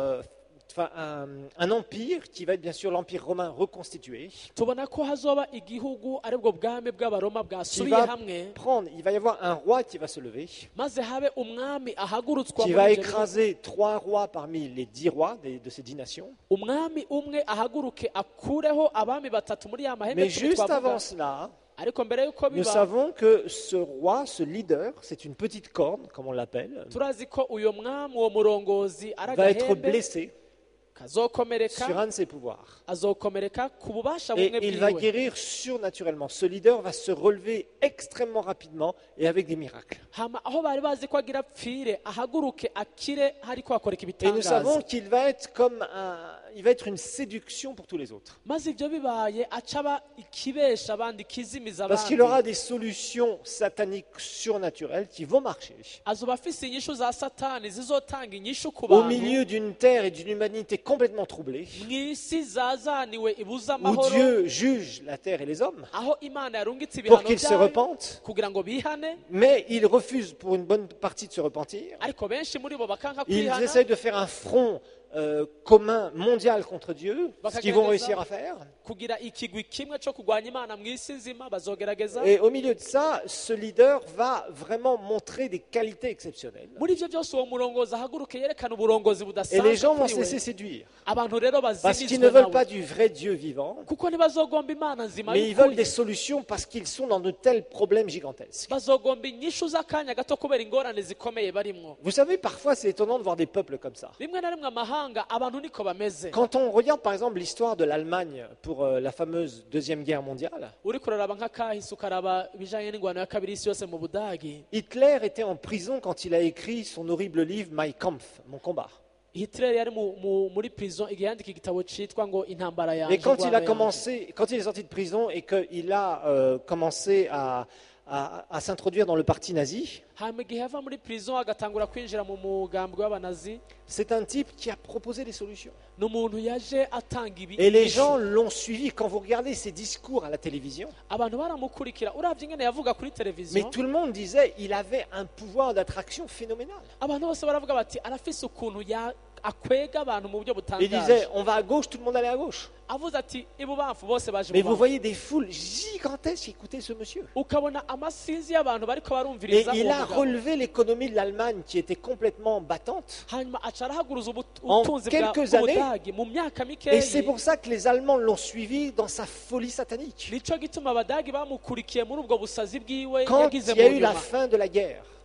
un empire qui va être bien sûr l'empire romain reconstitué, tubona ko hazoba igihugu aribwo bwami bw'abaroma qui bwasubiye va hamwe prendre, il va y avoir un roi qui va se lever, maze habe umwami ahagurutswa qui muri va ivyo bihugu. écraser 3 rois parmi les 10 rois de ces 10 nations. umwami umwe ahaguruke akureho abami batatu muri ya mahembe Mais cumi juste twavuga. avant cela, ariko mbere y'uko nous biba savons que ce roi, ce leader, c'est une petite corne, comme on l'appelle, turazi ko uyo mwami uwo murongozi ari va être agahembe blessé sur kazokomereka un de ses pouvoirs. azokomereka ku bubasha Et bumwe il va bwiwe guérir surnaturellement. Ce leader va se relever extrêmement rapidement et avec des miracles. hama aho bari bazi ko agira pfire ahaguruke akire hariko hakoreka Et nous savons ibitangaza qu'il va être il va être une séduction pour tous les autres. maze ivyo bibaye acaba ikibesha abandi ikizimiza Parce qu'il aura abandi des solutions sataniques surnaturelles qui vont marcher. azoba afise inyishu za satani zizotanga inyishu ku Au bantu milieu d'une terre et d'une humanité complètement troublée, mw'isi zazaniwe ibuza où amahoro Dieu juge la terre et les hommes aho imana yarungitse pour ibihano qu'ils se byayo repentent, kugira ngo bihane mais ils refusent pour une bonne partie de se repentir. ariko benshi muri bo bakanka Ils kwihana essayent de faire un front commun mondial contre Dieu, ce qu'ils vont réussir à faire. kugira ikigwi kimwe cyo kurwanya imana mw'isi nzima bazogerageza Et au milieu de ça, ce leader va vraiment montrer des qualités exceptionnelles. muri ivyo byose uwo murongozi ahaguruke yerekana uburongozi Et les budasanzwe gens vont kuri se we. laisser séduire. abantu rero Parce qu'ils bazimizwe ne veulent nawe pas du vrai Dieu vivant, kuko ntibazogomba imana nzima mais ils veulent y'ukuri des solutions parce qu'ils sont dans de tels problèmes gigantesques. bazogomba inyishu z'akanya gato kubera ingorane zikomeye barimwo Vous savez, parfois c'est étonnant de voir des peuples comme ça. rimwe na rimwe amahanga abantu niko bameze Quand on regarde par exemple l'histoire de l'Allemagne pour la fameuse Deuxième Guerre mondiale, uri kuraraba nk'akahise ukaraba ibijanye n'ingwano ya kabiri y'isi yose mu budagi Hitler était en prison quand il a écrit son horrible livre Mein Kampf, Mon combat. hitler yari muri prison igihe yandika igitabo citwa ngo intambara Et yanje quand il a ingwano yanje. commencé, quand il est sorti de prison et qu'il a commencé à s'introduire dans le parti nazi, hama igihe yava muri prison agatangura kwinjira mu mugambwe w'abanazi c'est un type qui a proposé des solutions. ni umuntu yaje atanga ibi Et les inyishu. gens l'ont suivi. Quand vous regardez ses discours à la télévision, abantu baramukurikira uravye ingene yavuga kuri mais televiziyo tout le monde disait il avait un pouvoir d'attraction phénoménal. abantu bose baravuga bati arafise ukuntu akwega abantu mu buryo Il disait butangaje on va à gauche, tout le monde allait à gauche. avuze ati ibubamfu bose baje Mais mu vous bamfu. voyez des foules gigantesques qui écoutaient ce monsieur. ukabona amasinzi y'abantu bariko Et barumviriza il uwo a mugabo. relevé l'économie de l'Allemagne qui était complètement battante. hanyuma aca arahaguruza En ubutunzi quelques années, bw'ubudagi mu myaka Et c'est mikeyi pour ça que les Allemands l'ont suivi dans sa folie satanique. nico gituma abadagi bamukurikiye muri ubwo busazi bwiwe Quand yagize il y a mu eu la nyuma fin de la guerre,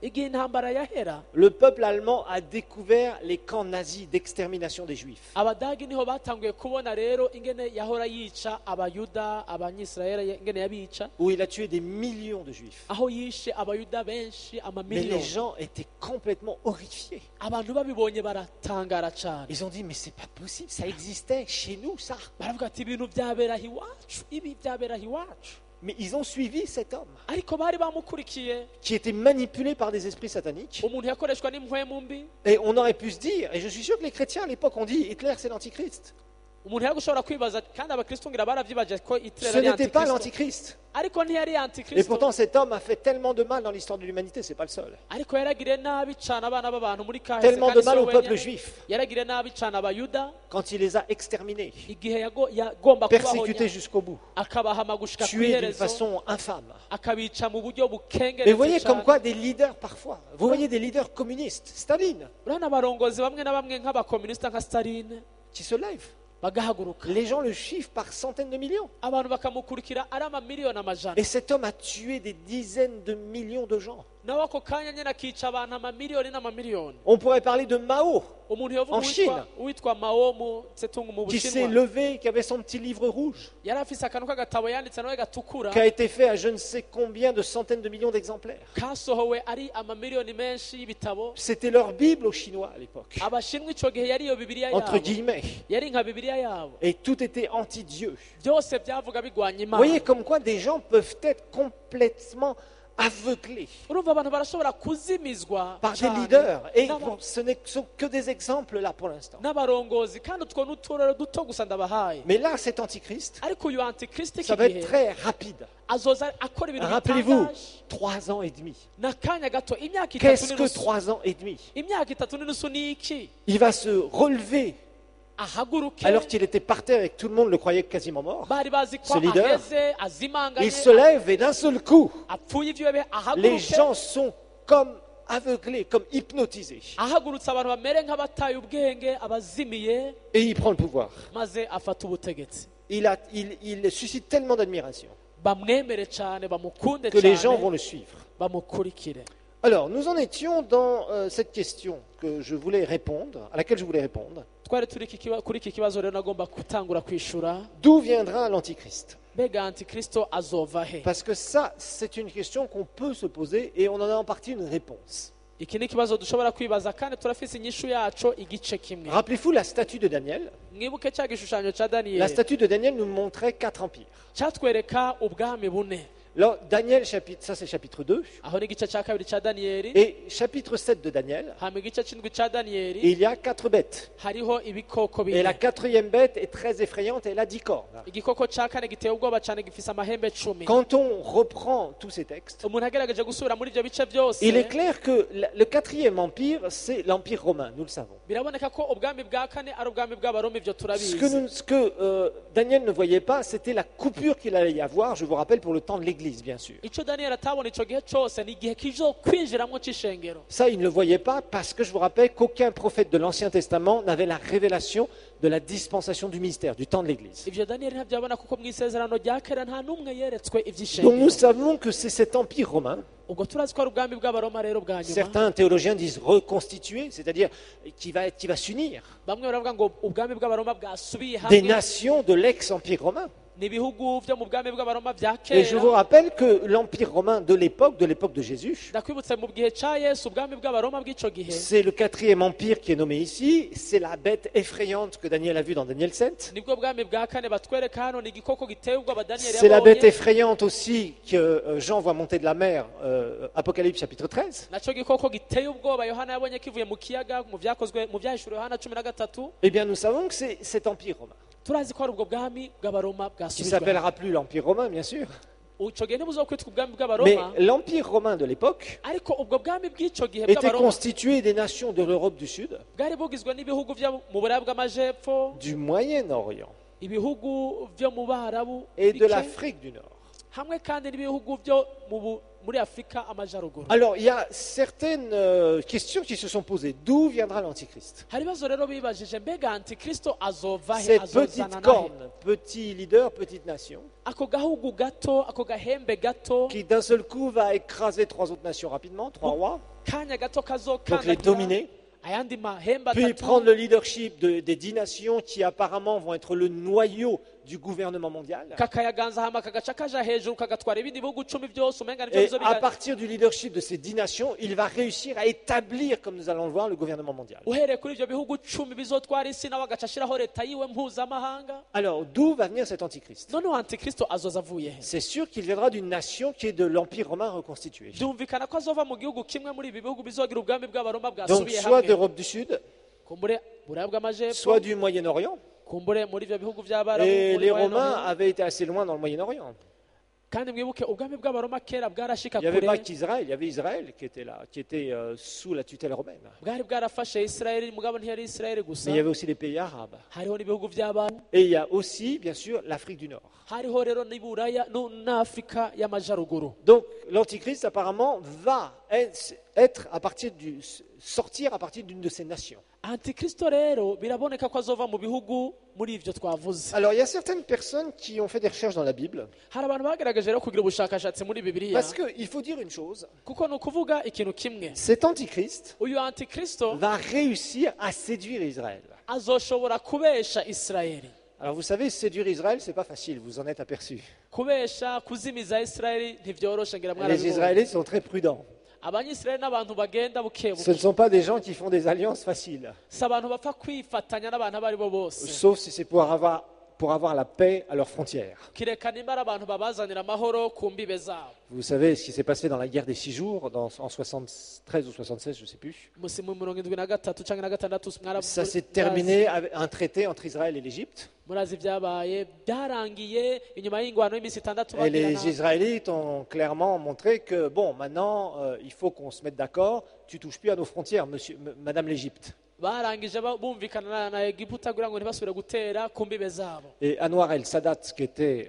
igihe intambara yahera le peuple allemand a découvert les camps nazis d'extermination des Juifs. abadagi niho batanguye kubona rero ingene yahora yica abayuda abanyisirayeli ingene yabica Où il a tué des millions de Juifs. aho yishe abayuda benshi Mais les amamiliyoni gens étaient complètement horrifiés. abantu babibonye baratangara cyane Ils ont dit, mais c'est pas possible, ça existait chez nous, ça. baravuga ati ibintu byabera iwacu ibi byabera iwacu Mais ils ont suivi cet homme ariko bari bamukurikiye qui était manipulé par des esprits sataniques. umuntu yakoreshwa n'impwemu mbi Et on aurait pu se dire, et je suis sûr que les chrétiens à l'époque ont dit, Hitler c'est l'antichrist. umuntu yagushobora kwibaza kandi abakristo ngira baravyibaje ko Hitler Ce ari n'était pas antikristo l'antichrist. ariko ntiyari Et antikristo pourtant cet homme a fait tellement de mal dans l'histoire de l'humanité, c'est pas le seul. ariko yaragiriye nabi cyane abana b'abantu muri kahise Tellement de kandi mal si au we peuple wenyine. juif yaragiriye nabi cyane abayuda quand il les a exterminés, igihe yagomba persécutés kubahonya jusqu'au bout, akabahama gushika tués d'une kw'iherezo façon infâme. akabica mu buryo Mais bukengeretse vous voyez comme cyane quoi des leaders parfois, vous voyez des leaders communistes, Staline, urabona abarongozi bamwe na bamwe nk'abakomunisita nka Staline qui se lèvent. bagahaguruka Les gens le chiffrent par centaines de millions. abantu bakamukurikira ari amamiliyoni amajana Et cet homme a tué des dizaines de millions de gens. nawe ako kanya nyine akica abantu amamiliyoni n'amamiliyoni On pourrait parler de Mao, umuntu yovuga En Chine. uwitwa Mao mu Tsetung mu qui s'est Bushinwa levé, qui avait son petit livre rouge, yari afise akantu k'agatabo yanditse nawe gatukura qui a été fait à je ne sais combien de centaines de millions d'exemplaires. kasohowe ari amamiliyoni menshi y'ibitabo C'était leur Bible aux Chinois à l'époque, abashinwa ico gihe yari iyo bibiliya entre yabo guillemets. yari nka bibiliya yabo Et tout était anti-Dieu. byose byavuga bigwanya Vous imana voyez comme quoi des gens peuvent être complètement aveuglés urumva abantu barashobora kuzimizwa par des cyane leaders. Et n'aba- bon, ce ne sont que des exemples là pour l'instant. n'abarongozi kandi utwo n'uturere duto gusa ndabahaye Mais là, cet antichrist, ariko uyu antikristo ça iki va être gihe très rapide. azoza akora ibintu Rappelez-vous, bitangaje 3 ans et demi. n'akanya gato imyaka itatu Qu'est-ce que n'inusu 3 ans et demi? imyaka itatu n'inusu ni iki Il va se relever ahaguruke alors qu'il était par terre et que tout le monde le croyait quasiment mort. bari bazi ko Ce leader, aheze azimanganye Il se lève et d'un seul coup, apfuye ibyo bihe les ahaguruke gens sont comme aveuglés, comme hypnotisés. ahagurutse abantu bamere nk'abataye ubwenge abazimiye Et il prend le pouvoir. maze afata ubutegetsi Il suscite tellement d'admiration bamwemere cyane bamukunde que les gens vont cyane le suivre. bamukurikire Alors, nous en étions dans cette question que je voulais répondre, à laquelle je voulais répondre. twari turi kuri iki kibazo rero nagomba gutangura kwishura D'où viendra l'Antichrist? mbega antikristo azova he Parce que ça, c'est une question qu'on peut se poser et on en a en partie une réponse. iki ni ikibazo dushobora kwibaza kandi turafise inyishu yaco igice kimwe Rappelez-vous la statue de Daniel. mwibuke cya gishushanyo ca La daniyeli statue de Daniel nous montrait 4 empires. cyatwereka ubwami bune Alors, Daniel, ça c'est chapitre 2. aho ni igice cya kabiri ca daniyeli Et chapitre 7 de Daniel, hama igice c'indwi ca daniyeli il y a 4 bêtes. hariho ibikoko Et la bine 4e bête est très effrayante, elle a 10 cornes. igikoko ca kane giteye ubwoba cane gifise amahembe 10 Quand on reprend tous ces textes, umuntu agerageje gusubira muri ivyo bice byose il est clair que le 4e empire, c'est l'empire romain, nous le savons. biraboneka ko ubwami bwa kane ari ubwami bw'abaroma ivyo Ce turabizi que Daniel ne voyait pas, c'était la coupure qu'il allait y avoir, je vous rappelle, pour le temps de l'Église, bien sûr. ico daniyeli atabona ico gihe cose ni igihe kizokwinjiramwo c'ishengero Ça, il ne le voyait pas parce que je vous rappelle qu'aucun prophète de l'Ancien Testament n'avait la révélation de la dispensation du ministère, du temps de l'Église. ivyo daniyeli ntavyabona kuko mu isezerano rya kera nta n'umwe yeretswe Donc nous ivy'ishengero savons que c'est cet empire romain. ubwo turazi ko ari ubwami bw'abaroma rero bwa nyuma Certains théologiens disent reconstitué, c'est-à-dire qui va s'unir. bamwe baravuga ngo ubwami bw'abaroma bwasubiye Des hamwe nations de l'ex-empire romain. ni ibihugu vyo mu bwami bw'abaroma bya Et je vous kera rappelle que l'empire romain de l'époque de Jésus, ndakwibutse mu gihe ca yesu ubwami bw'abaroma bw'ico gihe c'est le 4e empire qui est nommé ici. C'est la bête effrayante que Daniel a vue dans Daniel 7. nibwo bwami bwa kane batwereka hano ni igikoko giteye ubwoba daniyeli C'est la bête yabonye effrayante aussi que Jean voit monter de la mer, Apocalypse chapitre 13. naco gikoko giteye ubwoba yohana yabonye kivuye mu kiyaga mu vyahishuriwe yohana 13 Eh bien, nous savons que c'est cet empire romain, turazi ko ari ubwo bwami bw'abaroma qui bwasubijwe s'appellera plus l'empire romain, bien sûr. ico gihe ntibuzokwitwa ubwami Mais bw'abaroma l'empire romain de l'époque ariko ubwo bwami bw'ico gihe était bw'abaroma constitué des nations de l'Europe du Sud, bwari bugizwe n'ibihugu vyo mu buraya bw'amajepfo du Moyen-Orient ibihugu vyo mu barabu et de bike, l'Afrique du Nord. hamwe kandi n'ibihugu vyo mu muri afurika amajyaruguru. Alors, il y a certaines questions qui se sont posées. D'où viendra l'Antichrist? hari ibibazo rero bibajije, mbega antikristo azova he, Cette azozana petite nahe? corne, petit leader, petite nation, ako gahugu gato, ako gahembe gato, qui d'un seul coup va écraser 3 autres nations rapidement, 3 rois, kanya gato donc les kazokandagira dominer, ayandi mahembe puis atatu, prendre le leadership des 10 nations qui apparemment vont être le noyau du gouvernement mondial. kakayaganza hama kagaca kaja hejuru kagatwara ibindi bihugu 10 byose umenga nivyo Et bizo à partir du leadership de ces 10 nations, il va réussir à établir, comme nous allons le voir, le gouvernement mondial. uhereye kuri ivyo bihugu 10 bizotwara isi nawe agaca ashiraho leta yiwe mpuzamahanga. Alors, d'où va venir cet antichrist? noneho antikristo azoza avuye he? C'est sûr qu'il viendra d'une nation qui est de l'Empire romain reconstitué. byumvikana ko azova mu gihugu kimwe muri ibi bihugu bizogira ubwami bw'abaroma Donc, bwasubiye soit hamwe, d'Europe du Sud, kumbure buraya bw'amajepfo, soit du Moyen-Orient. kumbure muri ivyo bihugu vy'abarabu, Et muri les Moyen-Orient. Romains avaient été assez loin dans le Moyen-Orient. kandi mwibuke ubwami bw'abaroma kera bwarashika Il n'y avait pas kure, qu'Israël, il y avait Israël qui était là, qui était sous la tutelle romaine. bwari bwarafashe isirayeli, mugabo ntiyari isirayeli gusa, Mais il y avait aussi les pays arabes. hariho n'ibihugu vy'abana, Et il y a aussi, bien sûr, l'Afrique du Nord. hariho rero n'iburaya n'afurika y'amajyaruguru. Donc, l'Antichrist, apparemment, va être sortir à partir d'une de ces nations. antikristo rero biraboneka ko azova mu bihugu muri ivyo twavuze. Alors, il y a certaines personnes qui ont fait des recherches dans la Bible. hari abantu bagerageje rero kugira ubushakashatsi muri bibiliya, Parce qu'il faut dire une chose, kuko ni ukuvuga ikintu kimwe, cet Antichrist uyu antikristo va réussir à séduire Israël. azoshobora kubesha isirayeli. Alors, vous savez, séduire Israël, c'est pas facile, vous en êtes aperçu. kubesha kuzimiza isirayeli ntivyoroshe, ngira Les mwarabibonye. Israélites sont très prudents. abanyisirayeli n'abantu bagenda Ce bukebuke, ne sont pas des gens qui font des alliances faciles, si abantu bapfa kwifatanya n'abantu abo ari bo bose, sauf si c'est pour avoir la paix à leurs frontières. kireka nimba ari abantu babazanira amahoro ku mbibe zabo. Vous savez ce qui s'est passé dans la guerre des 6 jours, en 73 ou 76, je ne sais plus. musi mu 73 canke na gatandatu Ça s'est terminé avec un traité entre Israël et l'Égypte. murazi vyabaye, byarangiye inyuma y'ingwano y'iminsi 6 Et les bagirana. Israélites ont clairement montré que, bon, maintenant, il faut qu'on se mette d'accord, tu touches plus à nos frontières, Madame l'Égypte. barangije bumvikana na Egiputa kugira ngo ntibasubire gutera ku mbibe zabo. Et Anwar el-Sadat, qui était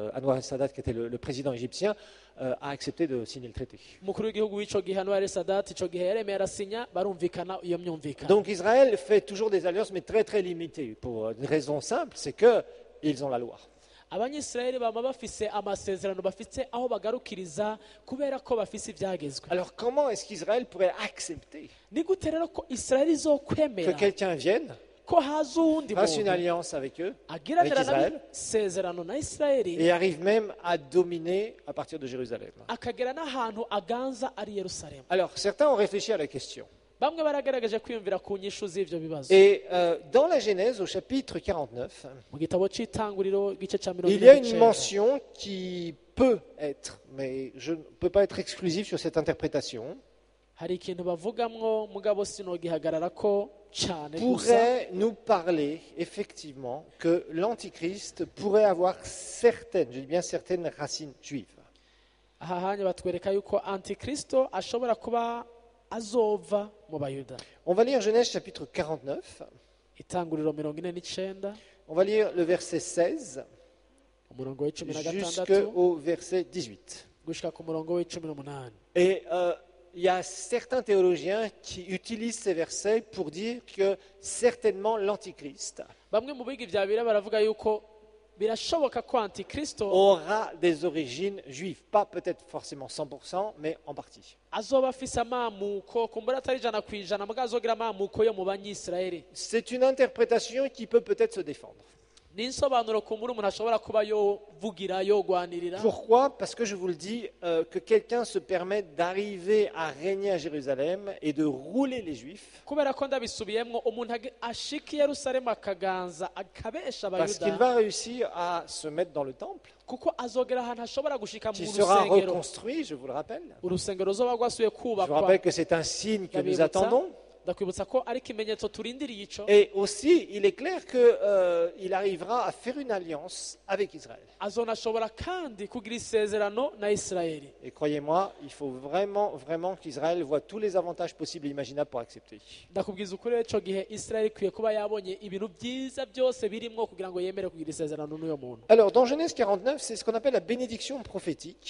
le président égyptien, a accepté de signer le traité. umukuru w'igihugu w'ico gihe Anwar el-Sadat ico gihe yaremeye arasinya, barumvikana iyo myumvikana. Donc Israël fait toujours des alliances, mais très très limitées, pour une raison simple, c'est qu'ils ont la loi. abanyisirayeli bama bafise amasezerano, bafise aho bagarukiriza kubera ko bafise ivyagezwe. Alors comment est-ce qu'Israël pourrait accepter ni gute rero ko isirayeli que izokwemera quelqu'un vienne, ko haza uwundi fasse une muntu alliance avec eux, avec agiranira Israël, n'amasezerano na isirayeli, et arrive même à dominer à partir de Jérusalem? akagera n'ahantu aganza ari Yerusalemu? Alors certains ont réfléchi à la question. bamwe baragerageje kwiyumvira ku nyishu z'ivyo bibazo. Et dans la Genèse, au chapitre 49, mu gitabo c'itanguriro igice ca il y a une 29, mention qui peut être, mais je ne peux pas être exclusif sur cette interprétation, hari ikintu bavugamwo mugabo sinogihagararako cane gusa, pourrait nous parler effectivement que l'Antichrist pourrait avoir certaines, je dis bien certaines racines juives. aha hanya batwereka yuko antikristo ashobora kuba azova mu bayuda. On va lire Genèse chapitre 49, itanguriro 49, on va lire le verset 16 umurongo w'icumi na gatandatu jusqu'au verset 18. gushika ku murongo w'icumi n'umunani. Et il y a certains théologiens qui utilisent ces versets pour dire que certainement l'Antichrist bamwe mu biga ivya Bibiliya baravuga yuko birashoboka ko antikristo aura des origines juives. Pas peut-être forcément 100%, mais en partie. azoba afise amamuko, kumbura atari 100%, muga azogira amamuko yo mu banyisirayeli. C'est une interprétation qui peut peut-être se défendre. ni insobanuro kumbura umuntu ashobora kuba yovugira yogwanirira. Pourquoi? Parce que je vous le dis, que quelqu'un se permette d'arriver à régner à Jérusalem et de rouler les Juifs, kubera ko ndabisubiyemwo umuntu ashika i Yerusalemu akaganza akabesha parce qu'il abayuda, va réussir à se mettre dans le temple, kuko azogera ahantu ashobora gushika mu qui sera rusengero. reconstruit, je vous le rappelle. urusengero ruzoba rwasubiye Je vous kubakwa. rappelle que c'est un signe que nous attendons. ndakwibutsa ko ari ikimenyetso turindiriye ico. Et aussi, il est clair qu'il arrivera à faire une alliance avec Israël. azonashobora kandi kugira isezerano na Isirayeli. Et croyez-moi, il faut vraiment, vraiment qu'Israël voit tous les avantages possibles et imaginables pour accepter. ndakubwiza ukuri ico gihe Isirayeli ikwiye kuba yabonye ibintu byiza byose birimwo kugira ngo yemere kugira isezerano n'uyo muntu. Alors, dans Genèse 49, c'est ce qu'on appelle la bénédiction prophétique.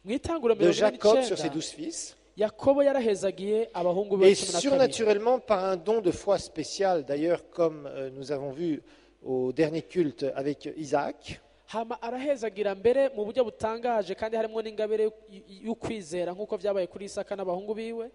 mu itanguro de 49 Jacob sur ses 12 fils. yakobo yarahezagiye abahungu be Et 12. surnaturellement, par un don de foi spécial, d'ailleurs, comme nous avons vu au dernier culte avec Isaac, hama arahezagira mbere mu buryo butangaje kandi harimo n'ingabire y'ukwizera nk'uko byabaye kuri isaka n'abahungu biwe.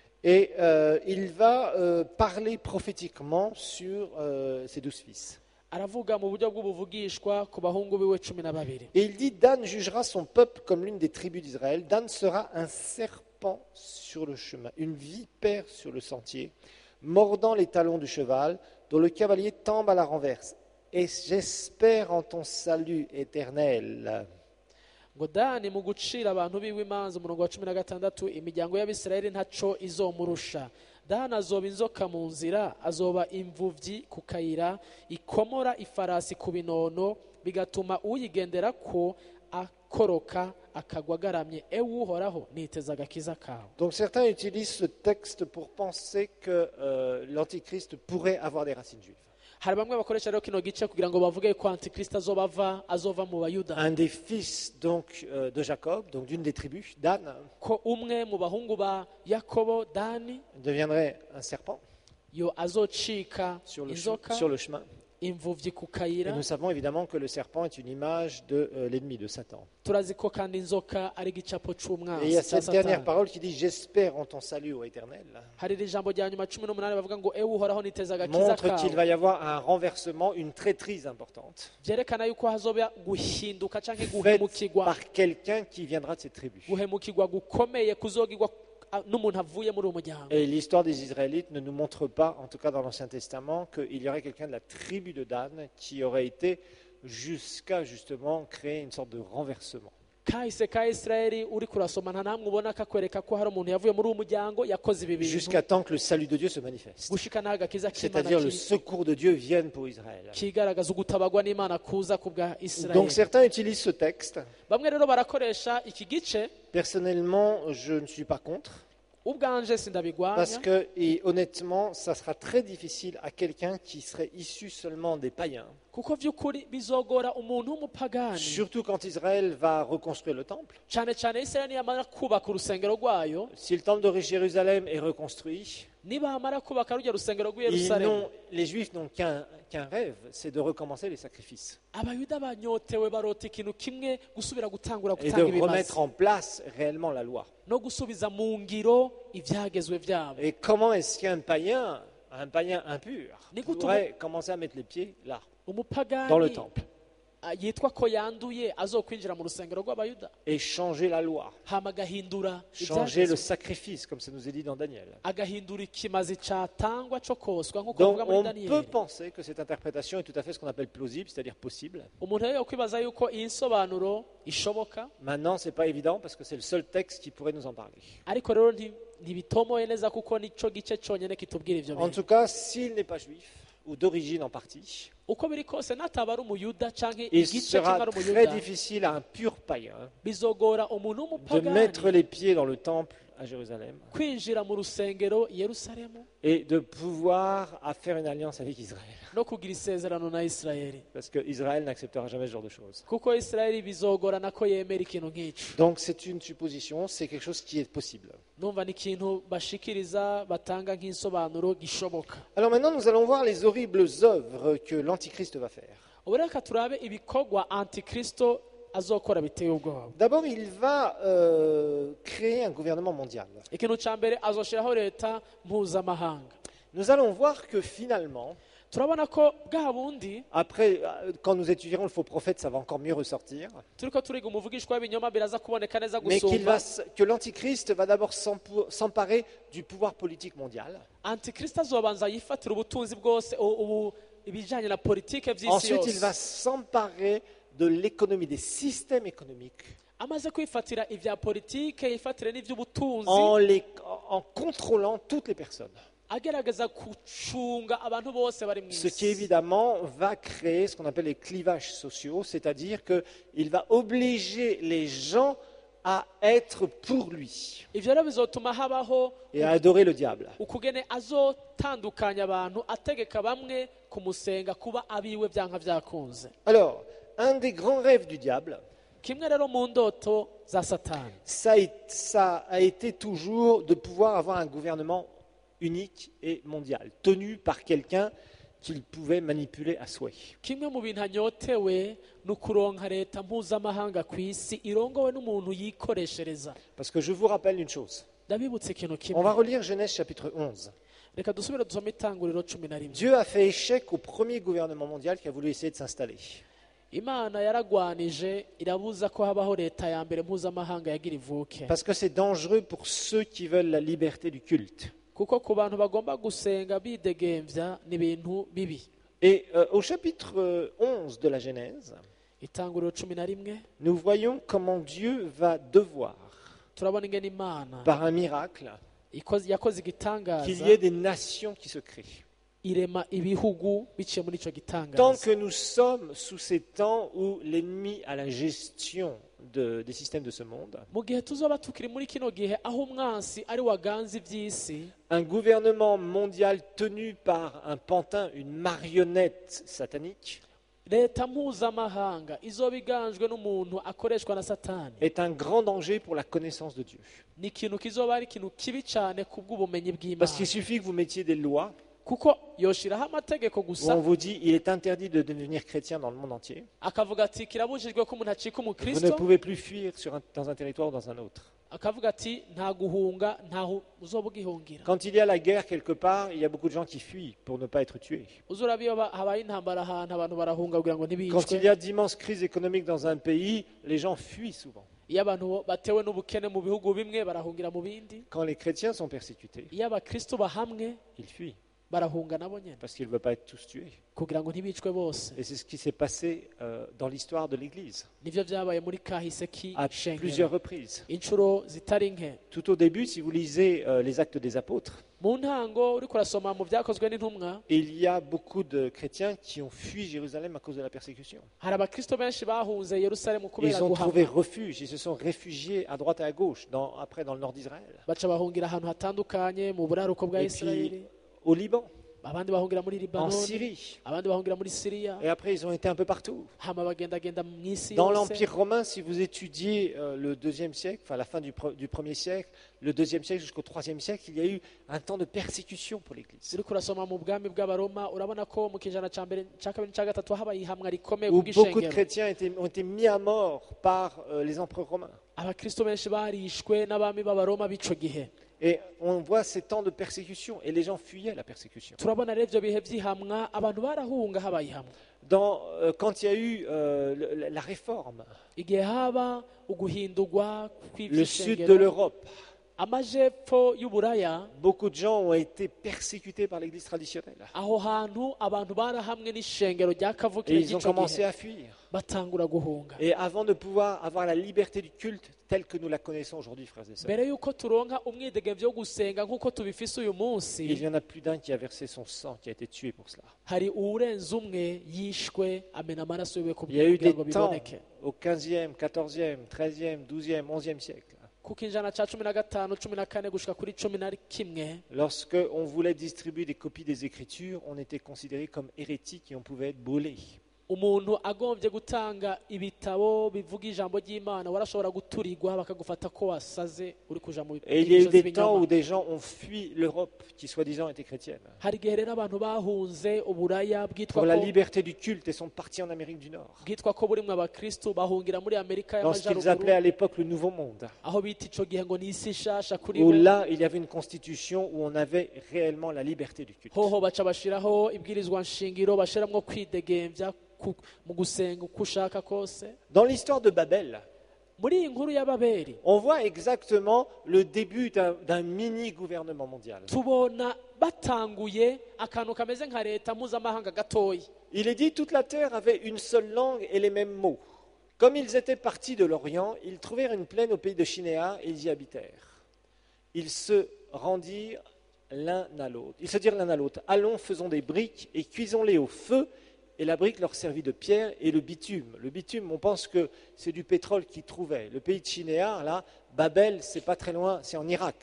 et il va parler prophétiquement sur ses 12 fils. Aravuga mu buryo bw'ubuvugishwa ku bahungu biwe 12. Et il dit, Dan jugera son peuple comme l'une des tribus d'Israël. Dan sera un serpent sur le chemin, une vipère sur le sentier, mordant les talons du cheval, dont le cavalier tombe à la renverse. Et j'espère en ton salut éternel. ngo dani mu gucira abantu biwe imanza umurongo wa 16 imiryango y'abisirayeli ntaco izomurusha. dani azoba inzoka mu nzira, azoba imvuvyi ku kayira, ikomora ifarasi ku binono, bigatuma uyigendera ko akoroka akagwa agaramye. ewe uhoraho niteza agakiza kawe. Donc certains utilisent ce texte pour penser que l'Antichrist pourrait avoir des racines juives. hari bamwe bakoresha rero kino gice kugira ngo bavuge ko antikristo azova mu bayuda, Un des fils donc de Jacob, donc d'une des tribus, Dan, ko umwe mu bahungu ba yakobo dani deviendrait un serpent yo azocika sur inzoka le chemin. imvuvyi ku Et kayira. nous savons évidemment que le serpent est une image de l'ennemi, de Satan. turazi ko kandi inzoka ari igicapo Et il y c'umwanzi a cya cette dernière satani. parole qui dit « J'espère en ton salut, ô Éternel ». hari iri jambo rya nyuma 18 bavuga ngo ewe uhoraho niteza agakiza Montre qu'il kawe. va y avoir un renversement, une traîtrise importante, byerekana yuko hazoba guhinduka canke faite guhemukirwa par quelqu'un qui viendra de cette tribu. guhemukirwa gukomeye kuzogirwa n'umuntu avuye muri uwo muryango. Et l'histoire des Israélites ne nous montre pas, en tout cas dans l'Ancien Testament, qu'il y aurait quelqu'un de la tribu de Dan qui aurait été jusqu'à justement créer une sorte de renversement. kahise ka Israeli uri kurasoma nta namwe ubona kakwereka ko hari umuntu yavuye muri uwo muryango yakoze ibi bintu Jusqu'à temps que le salut de Dieu se manifeste. gushika n'agakiza C'est-à-dire le k'Imana secours de Dieu vienne pour Israël. kigaragaza ugutabagwa n'Imana kuza ku bwa Donc Israeli. certains utilisent ce texte. bamwe rero barakoresha iki gice, Personnellement, je ne suis pas contre. ubwanje Parce sindabigwanya que, et honnêtement, ça sera très difficile à quelqu'un qui serait issu seulement des païens. kuko vy'ukuri bizogora umuntu w'umupagani, Surtout quand Israël va reconstruire le temple. cyane cyane Israeli niyamara kubaka urusengero rwayo, Si le temple de Jérusalem est reconstruit, nibamara kubaka rujya rusengero rw'i Yerusalemu, les Juifs n'ont qu'un rêve, c'est de recommencer les sacrifices. abayuda banyotewe barota ikintu kimwe, gusubira gutangura Et de gutanga ibimazi remettre en place réellement la loi. no gusubiza mu ngiro ivyagezwe vyabo. Et comment est-ce qu'un païen impur, N'écoute, pourrait commencer à mettre les pieds là, dans le umupagani temple, yitwa ko yanduye azokwinjira mu rusengero rw'abayuda et changer la loi, hama agahindura changer le ivyagezwe, sacrifice, comme ça nous est dit dans Daniel. agahindura ikimazi catangwa co koswa nk'uko Donc bavuga muri on peut Daniyeli. penser que cette interprétation est tout à fait ce qu'on appelle plausible, c'est-à-dire possible. umuntu rero yokwibaza yuko iyi nsobanuro ishoboka, Maintenant, c'est pas évident parce que c'est le seul texte qui pourrait nous en parler. ariko rero ntibitomoye neza kuko nico gice conyene kitubwira ivyo En bintu. tout cas, s'il n'est pas juif, ou d'origine en partie, uko biri kose nataba ari umuyuda canke il igice kimwe sera ari très umuyuda, difficile à un pur païen bizogora umuntu de mettre w'umupagani les pieds dans le temple à Jérusalem kwinjira mu rusengero i Yerusalemu et de pouvoir à faire une alliance avec Israël. no kugira isezerano na Isirayeli, Parce que Israël n'acceptera jamais ce genre de choses. kuko Isirayeli bizogorana ko yemera ikintu nk'ico. Donc c'est une supposition, c'est quelque chose qui est possible. numva ni ikintu bashikiriza batanga nk'insobanuro gishoboka. Alors maintenant, nous allons voir les horribles œuvres que l'Antichrist va faire. ubu reka turabe ibikorwa antikristo azokora biteye ubwoba. D'abord, il va créer un gouvernement mondial. ikintu ca mbere azoshiraho leta mpuzamahanga. Nous allons voir que finalement, turabona ko bwa bundi après, quand nous étudierons le faux prophète, ça va encore mieux ressortir, turiko turiga umuvugishwa w'ibinyoma biraza kuboneka neza mais gusumba. que l'Antichrist va d'abord s'emparer du pouvoir politique mondial. antikristo azobanza yifatira ubutunzi bwose, ibijanye na politike vy'isi Ensuite, il va yose. s'emparer de l'économie, des systèmes économiques, amaze kwifatira ivya politike yifatire n'ivy'ubutunzi, en contrôlant toutes les personnes. agerageza gucunga abantu bose bari Ce qui mw'isi. évidemment va créer ce qu'on appelle les clivages sociaux, c'est-à-dire qu'il va obliger les gens à être pour lui ivyo rero bizotuma habaho et à adorer le diable. ukugene azotandukanya abantu, ategeka bamwe kumusenga kuba abiwe vyanka vyakunze. Alors, un des grands rêves du diable, kimwe rero mu ndoto za satani ça a été toujours de pouvoir avoir un gouvernement unique et mondial, tenu par quelqu'un qu'il pouvait manipuler à souhait. kimwe mu bintu anyotewe ni ukuronka leta mpuzamahanga ku isi irongowe n'umuntu yikoreshereza. Parce que je vous rappelle une chose. ndabibutse ikintu On kimwe, va relire Genèse chapitre 11. reka dusubire dusome itanguriro 11. Dieu a fait échec au premier gouvernement mondial qui a voulu essayer de s'installer. imana yaragwanije irabuza ko habaho leta ya mbere mpuzamahanga yagira ivuke, Parce que c'est dangereux pour ceux qui veulent la liberté du culte. kuko ku bantu bagomba gusenga bidegemvya ni ibintu bibi. Et au chapitre 11 de la Genèse, itanguriro 11 nous voyons comment Dieu va devoir, turabona ingene imana par un miracle, yakoze qu'il igitangaza y ait des nations qui se créent. irema ibihugu biciye muri ico Tant gitangaza. que nous sommes sous ces temps où l'ennemi a la gestion des systèmes de ce monde, mu gihe tuzoba tukiri muri kino gihe aho umwansi ari waganza ivy'isi, un gouvernement mondial tenu par un pantin, une marionnette satanique, leta mpuzamahanga izoba iganjwe n'umuntu akoreshwa na satani, est un grand danger pour la connaissance de Dieu. ni ikintu kizoba ari ikintu kibi cane kubw'ubumenyi Parce qu'il bw'imana, suffit que vous mettiez des lois kuko yoshiraho amategeko où gusa on vous dit il est interdit de devenir chrétien dans le monde entier. akavuga ati kirabujijwe ko umuntu acika Vous ne umukristo, pouvez plus fuir dans un territoire ou dans un autre. akavuga ati nta guhunga ntaho uzoba ugihungira. Quand il y a la guerre quelque part, il y a beaucoup de gens qui fuient pour ne pas être tués. uzurabe iyo habaye intambara ahantu abantu barahunga kugira ngo Quand il ntibicwe. y a d'immenses crises économiques dans un pays, les gens fuient souvent. iyo abantu batewe n'ubukene mu bihugu bimwe barahungira mu bindi, Quand les chrétiens sont persécutés, iyo abakristo bahamwe ils fuient barahunga nabo nyene parce qu'ils ne veulent pas être tous tués. kugira ngo ntibicwe bose. Et c'est ce qui s'est passé dans l'histoire de l'Église nivyo vyabaye muri kahise à plusieurs k'ishengero reprises. inshuro zitari nke. Tout au début, si vous lisez les Actes des Apôtres, mu ntango uriko urasoma mu vyakozwe n'intumwa, il y a beaucoup de chrétiens qui ont fui Jérusalem à cause de la persécution. hari abakristo benshi bahunze yerusalemu kubera Ils ont trouvé guhama, refuge, ils se sont réfugiés à droite et à gauche, après dans le nord d'Israël, baca bahungira ahantu hatandukanye mu buraruko bwa et puis isirayeli, au Liban, abandi bahungira muri en libanoni, Syrie, abandi bahungira muri siriya, et après ils ont été un peu partout. hama bagendagenda mw'isi Dans yose. l'Empire romain, si vous étudiez le deuxième siècle, enfin la fin du premier siècle, le deuxième siècle jusqu'au troisième siècle, il y a eu un temps de persécution pour l'Église, uriko urasoma mu bwami bw'abaroma urabona ko mu kinjana ca mbere ca kabiri ca gatatu habaye ihamwa rikomeye où beaucoup de kubw'ishengero. chrétiens ont été mis à mort par les empereurs romains. abakristo benshi barishwe n'abami b'abaroma b'ico gihe. Et on voit ces temps de persécution, et les gens fuyaient la persécution. turabona rero ivyo bihe vy'ihamwa abantu barahunga habaye ihamwa. Quand il y a eu la réforme, igihe haba uguhindurwa le sud de kw'ivy'ishengero, l'Europe, amajepfo y'uburaya, beaucoup de gens ont été persécutés par l'Église traditionnelle. aho hantu abantu barahamwe n'ishengero rya Et kavukire ils ont ry'ico commencé gihe à fuir. batangura guhunga. Et avant de pouvoir avoir la liberté du culte telle que nous la connaissons aujourd'hui, frères et sœurs, mbere y'uko turonka umwidegemvyo wo gusenga nk'uko tubifise uyu il munsi, y en a plus d'un qui a versé son sang, qui a été tué pour cela. hari uwurenze umwe yishwe amena amaraso yiwe Il y a eu kugira des ngo temps biboneke. au 15e, 14e, 13e, 12e, 11e siècle, kuko injana ca 15 14 gushika kuri 11, lorsque on voulait distribuer des copies des Écritures, on était considérés comme hérétiques et on pouvait être brûlés. umuntu agombye gutanga ibitabo bivuga ijambo ry'Imana warashobora guturirwa bakagufata ko wasaze uri kuja mu Et il y a eu nyigisho des temps où z'ibinyoma. des gens ont fui l'Europe, qui soi-disant était chrétienne, hari igihe rero abantu bahunze uburaya pour la liberté du culte et sont partis en Amérique du Nord, bwitwa ko burimwe abakristo bahungira muri Amerika dans ce qu'ils appelaient y'amajyaruguru, à l'époque le Nouveau Monde, aho bita ico gihe ngo ni isi nshasha kuri où bo. là, il y avait une constitution où on avait réellement la liberté du culte. hoho baca bashiraho ibwirizwa nshingiro bashiramwo kwidegemvya mu gusenga uko ushaka kose. Dans l'histoire de Babel, muri iyi nkuru y'ababeri on voit exactement le début d'un mini-gouvernement mondial. tubona batanguye akantu kameze nka leta mpuzamahanga gatoyi. Il est dit toute la terre avait une seule langue et les mêmes mots. Comme ils étaient partis de l'Orient, ils trouvèrent une plaine au pays de Shinéar et ils y habitèrent. Ils se rendirent l'un à l'autre. Ils se dirent l'un à l'autre, allons, faisons des briques et cuisons-les au feu. Et la brique leur servit de pierre et le bitume. Le bitume, on pense que c'est du pétrole qu'ils trouvaient. Le pays de Shinéar, là, Babel, c'est pas très loin, c'est en Irak.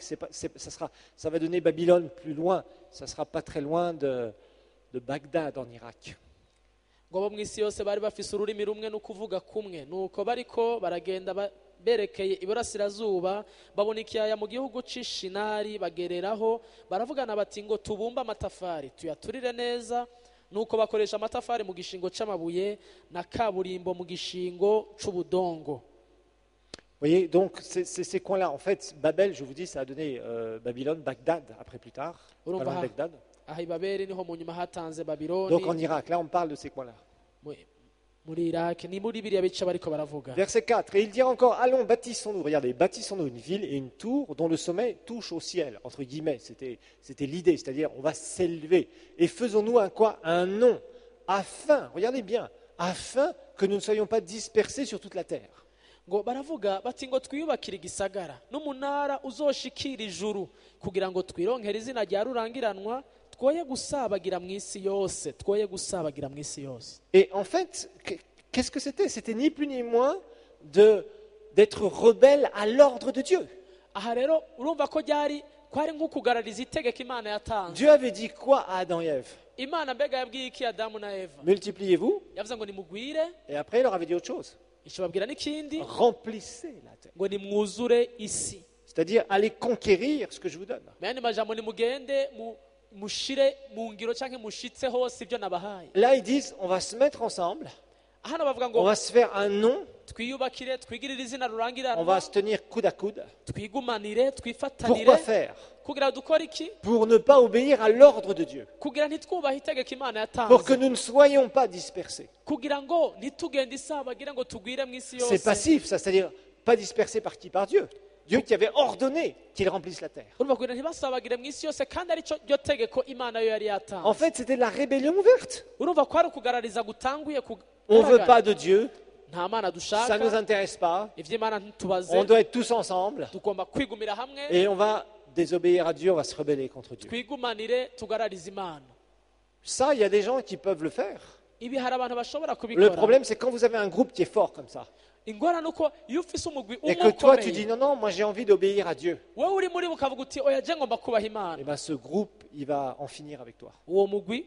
Ça va donner Babylone plus loin. Ça sera pas très loin de Bagdad en Irak. ngo abo mu isi yose bari bafise ururimi rumwe no kuvuga kumwe nuko bariko baragenda berekeye iburasirazuba babona ikiyaya mu gihugu c'Ishinari bagereraho baravugana bati ngo tubumba amatafari tuyaturire neza nuko bakoresha amatafari mu gishingo c'amabuye na kaburimbo mu gishingo c'ubudongo. Vous voyez, donc ces coins-là, en fait, Babel, je vous dis, ça a donné Babylone, Bagdad, après plus tard, pas loin de Bagdad. aha ibabeli niho mu nyuma hatanze Babiloni. Donc en Irak, là on parle de ces coins-là. Muri Irak ni muri biriya bice bariko baravuga. Verset 4, et il dira encore, allons, bâtissons-nous, regardez, bâtissons-nous une ville et une tour dont le sommet touche au ciel, entre guillemets, c'était l'idée, c'est-à-dire on va s'élever, et faisons-nous un quoi? Un nom, afin, regardez bien, afin que nous ne soyons pas dispersés sur toute la terre. Ngo baravuga bati ngo twiyubakire igisagara n'umunara uzoshikira ijuru kugira ngo twironkere izina rya rurangiranwa twoye gusabagira mu isi yose twoye gusabagira mu isi yose. Et en fait, qu'est-ce que c'était? C'était ni plus ni moins d'être rebelle à l'ordre de Dieu. Aha rero urumva ko ryari kwari nko kugarariza itegeko Imana yatanze. Dieu avait dit quoi à Adam et Ève? Imana mbega yabwiye iki Adamu na Eva? Multipliez-vous. Yavuze ngo nimugwire. Et après, il leur avait dit autre chose. Ishobabwira n'ikindi. Remplissez la terre. Ngo nimwuzure isi. C'est-à-dire, allez conquérir ce que je vous donne. Mene majambo nimugende mushire mu ngiro canke mushitse hose ibyo nabahaye. Là, ils disent, on va se mettre ensemble. Hano bavuga On ngo va se faire un nom. twiyubakire twigirire izina On va rurangiranwa se tenir coude à coude. twigumanire twifatanire Pourquoi faire? kugira dukora iki Pour ne pas obéir à l'ordre de Dieu. kugira ntitwubahe itegeko Imana Pour que yatanze nous ne soyons pas dispersés. kugira ngo ntitugende isabagira ngo tugwire mu isi C'est yose. passif, ça, c'est-à-dire pas dispersés par qui? Par Dieu. Dieu qui avait ordonné qu'ils remplissent la terre. urumva kugira ntibasabagire mu isi yose kandi arico ryo tegeko Imana yo yari En yatanze. fait, c'était de la rébellion ouverte. Urumva ko ari ukugarariza gutanguye On ne veut pas de Dieu, nta mana ça ne nous dushaka intéresse pas. ivy'Imana ntitubaze On doit être tous ensemble tugomba kwigumira hamwe et on va désobéir à Dieu, on va se rebeller contre Dieu. twigumanire tugararize Imana. Ça, il y a des gens qui peuvent le faire. Ibi hari abantu bashobora Le kubikora. problème, c'est quand vous avez un groupe qui est fort comme ça ingorane uko iyo ufise umugwi et umwe que toi, tu dis ukomeye non, non, moi j'ai envie d'obéir à Dieu. wowe uri muri bo ukavuga uti oya je ngomba kubaha Imana, Et bien ce groupe, il va en finir avec toi. uwo mugwi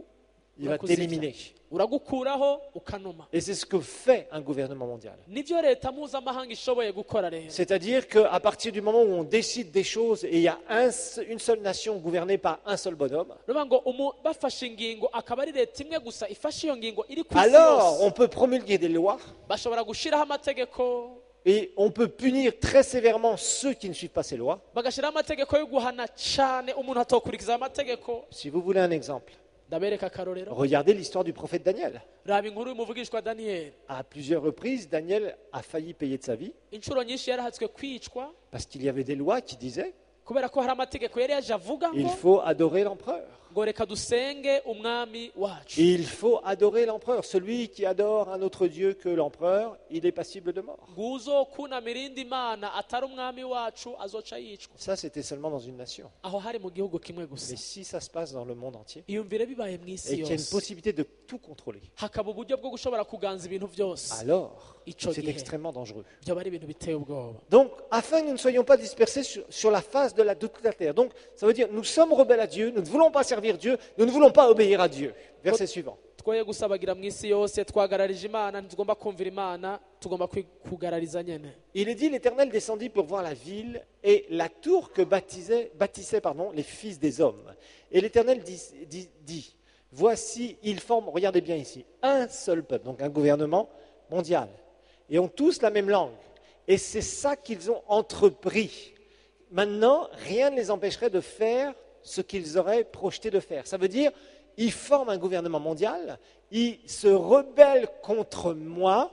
Il va t'éliminer. uragukuraho ukanuma. Et c'est ce que fait un gouvernement mondial. Nivyo leta mpuzamahanga ishoboye gukora rero. C'est-à-dire qu'à partir du moment où on décide des choses et il y a une seule nation gouvernée par un seul bonhomme, Ruba ngo bafashe ingingo akaba ari leta imwe gusa ifashe iyo ngingo iri ku isi alors on yose peut promulguer des lois bashobora gushiraho amategeko et on peut punir très sévèrement ceux qui ne suivent pas ces lois. bagashiraho amategeko yo guhana cane umuntu atokurikiza amategeko. Si vous voulez un exemple, Ndabereka akarorero, regardez l'histoire du prophète Daniel. raba inkuru y'umuvugishwa Daniel. À plusieurs reprises, Daniel a failli payer de sa vie Inshuro nyinshi yarahatswe kwicwa parce qu'il y avait des lois qui disaient kubera ko hari amategeko yari yaje avuga il ngo faut adorer l'empereur. ngo reka dusenge umwami wacu. Il faut adorer l'empereur. Celui qui adore un autre Dieu que l'empereur, il est passible de mort. Nguzo kunamira indi mana atari umwami wacu azoca yicwa. Ça, c'était seulement dans une nation. Aho hari mu gihugu kimwe gusa. Mais si ça se passe dans le monde entier, Iyumvire bibaye mu et isi qu'il y a une yose possibilité de tout contrôler, hakaba uburyo bwo gushobora kuganza ibintu byose, alors Ico c'est gihe. extrêmement dangereux. byoba ari ibintu biteye ubwoba. Donc, afin que nous ne soyons pas dispersés sur la face de toute la terre. Donc, ça veut dire, nous sommes rebelles à Dieu, nous ne voulons pas servir Dieu, nous ne voulons pas obéir à Dieu. Verset suivant. Twoye gusabagira mu isi yose twagararije Imana ntitugomba kumvira Imana tugomba kugarariza nyene. Il est dit, l'Éternel descendit pour voir la ville et la tour que bâtissaient les fils des hommes. Et l'Éternel dit, voici, ils forment, regardez bien ici, un seul peuple, donc un gouvernement mondial, et ont tous la même langue. Et c'est ça qu'ils ont entrepris. Maintenant, rien ne les empêcherait de faire ce qu'ils auraient projeté de faire. Ça veut dire, ils forment un gouvernement mondial, ils se rebellent contre moi,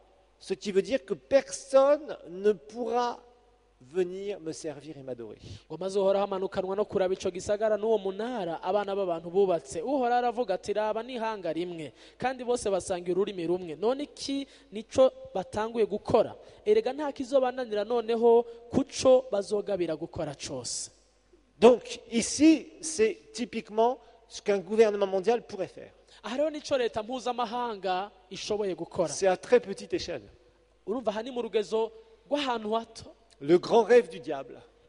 ce qui veut dire que personne ne pourra venir me servir et m'adorer. ngo maze uhoraho amanukanwa no kuraba ico gisagara n'uwo munara abana b'abantu bubatse. Uhoraho aravuga ati raba n'ihanga rimwe kandi bose basanga ururimi rumwe. None iki nico batanguye gukora? Erega nta kizobananira noneho kuco bazogabira gukora cose. Donc ici, c'est typiquement ce qu'un gouvernement mondial pourrait faire. Aha rero nico leta mpuzamahanga ishoboye gukora. C'est à très petite échelle. Urumva aha ni mu rugezo rw'ahantu hato. Le grand rêve du diable,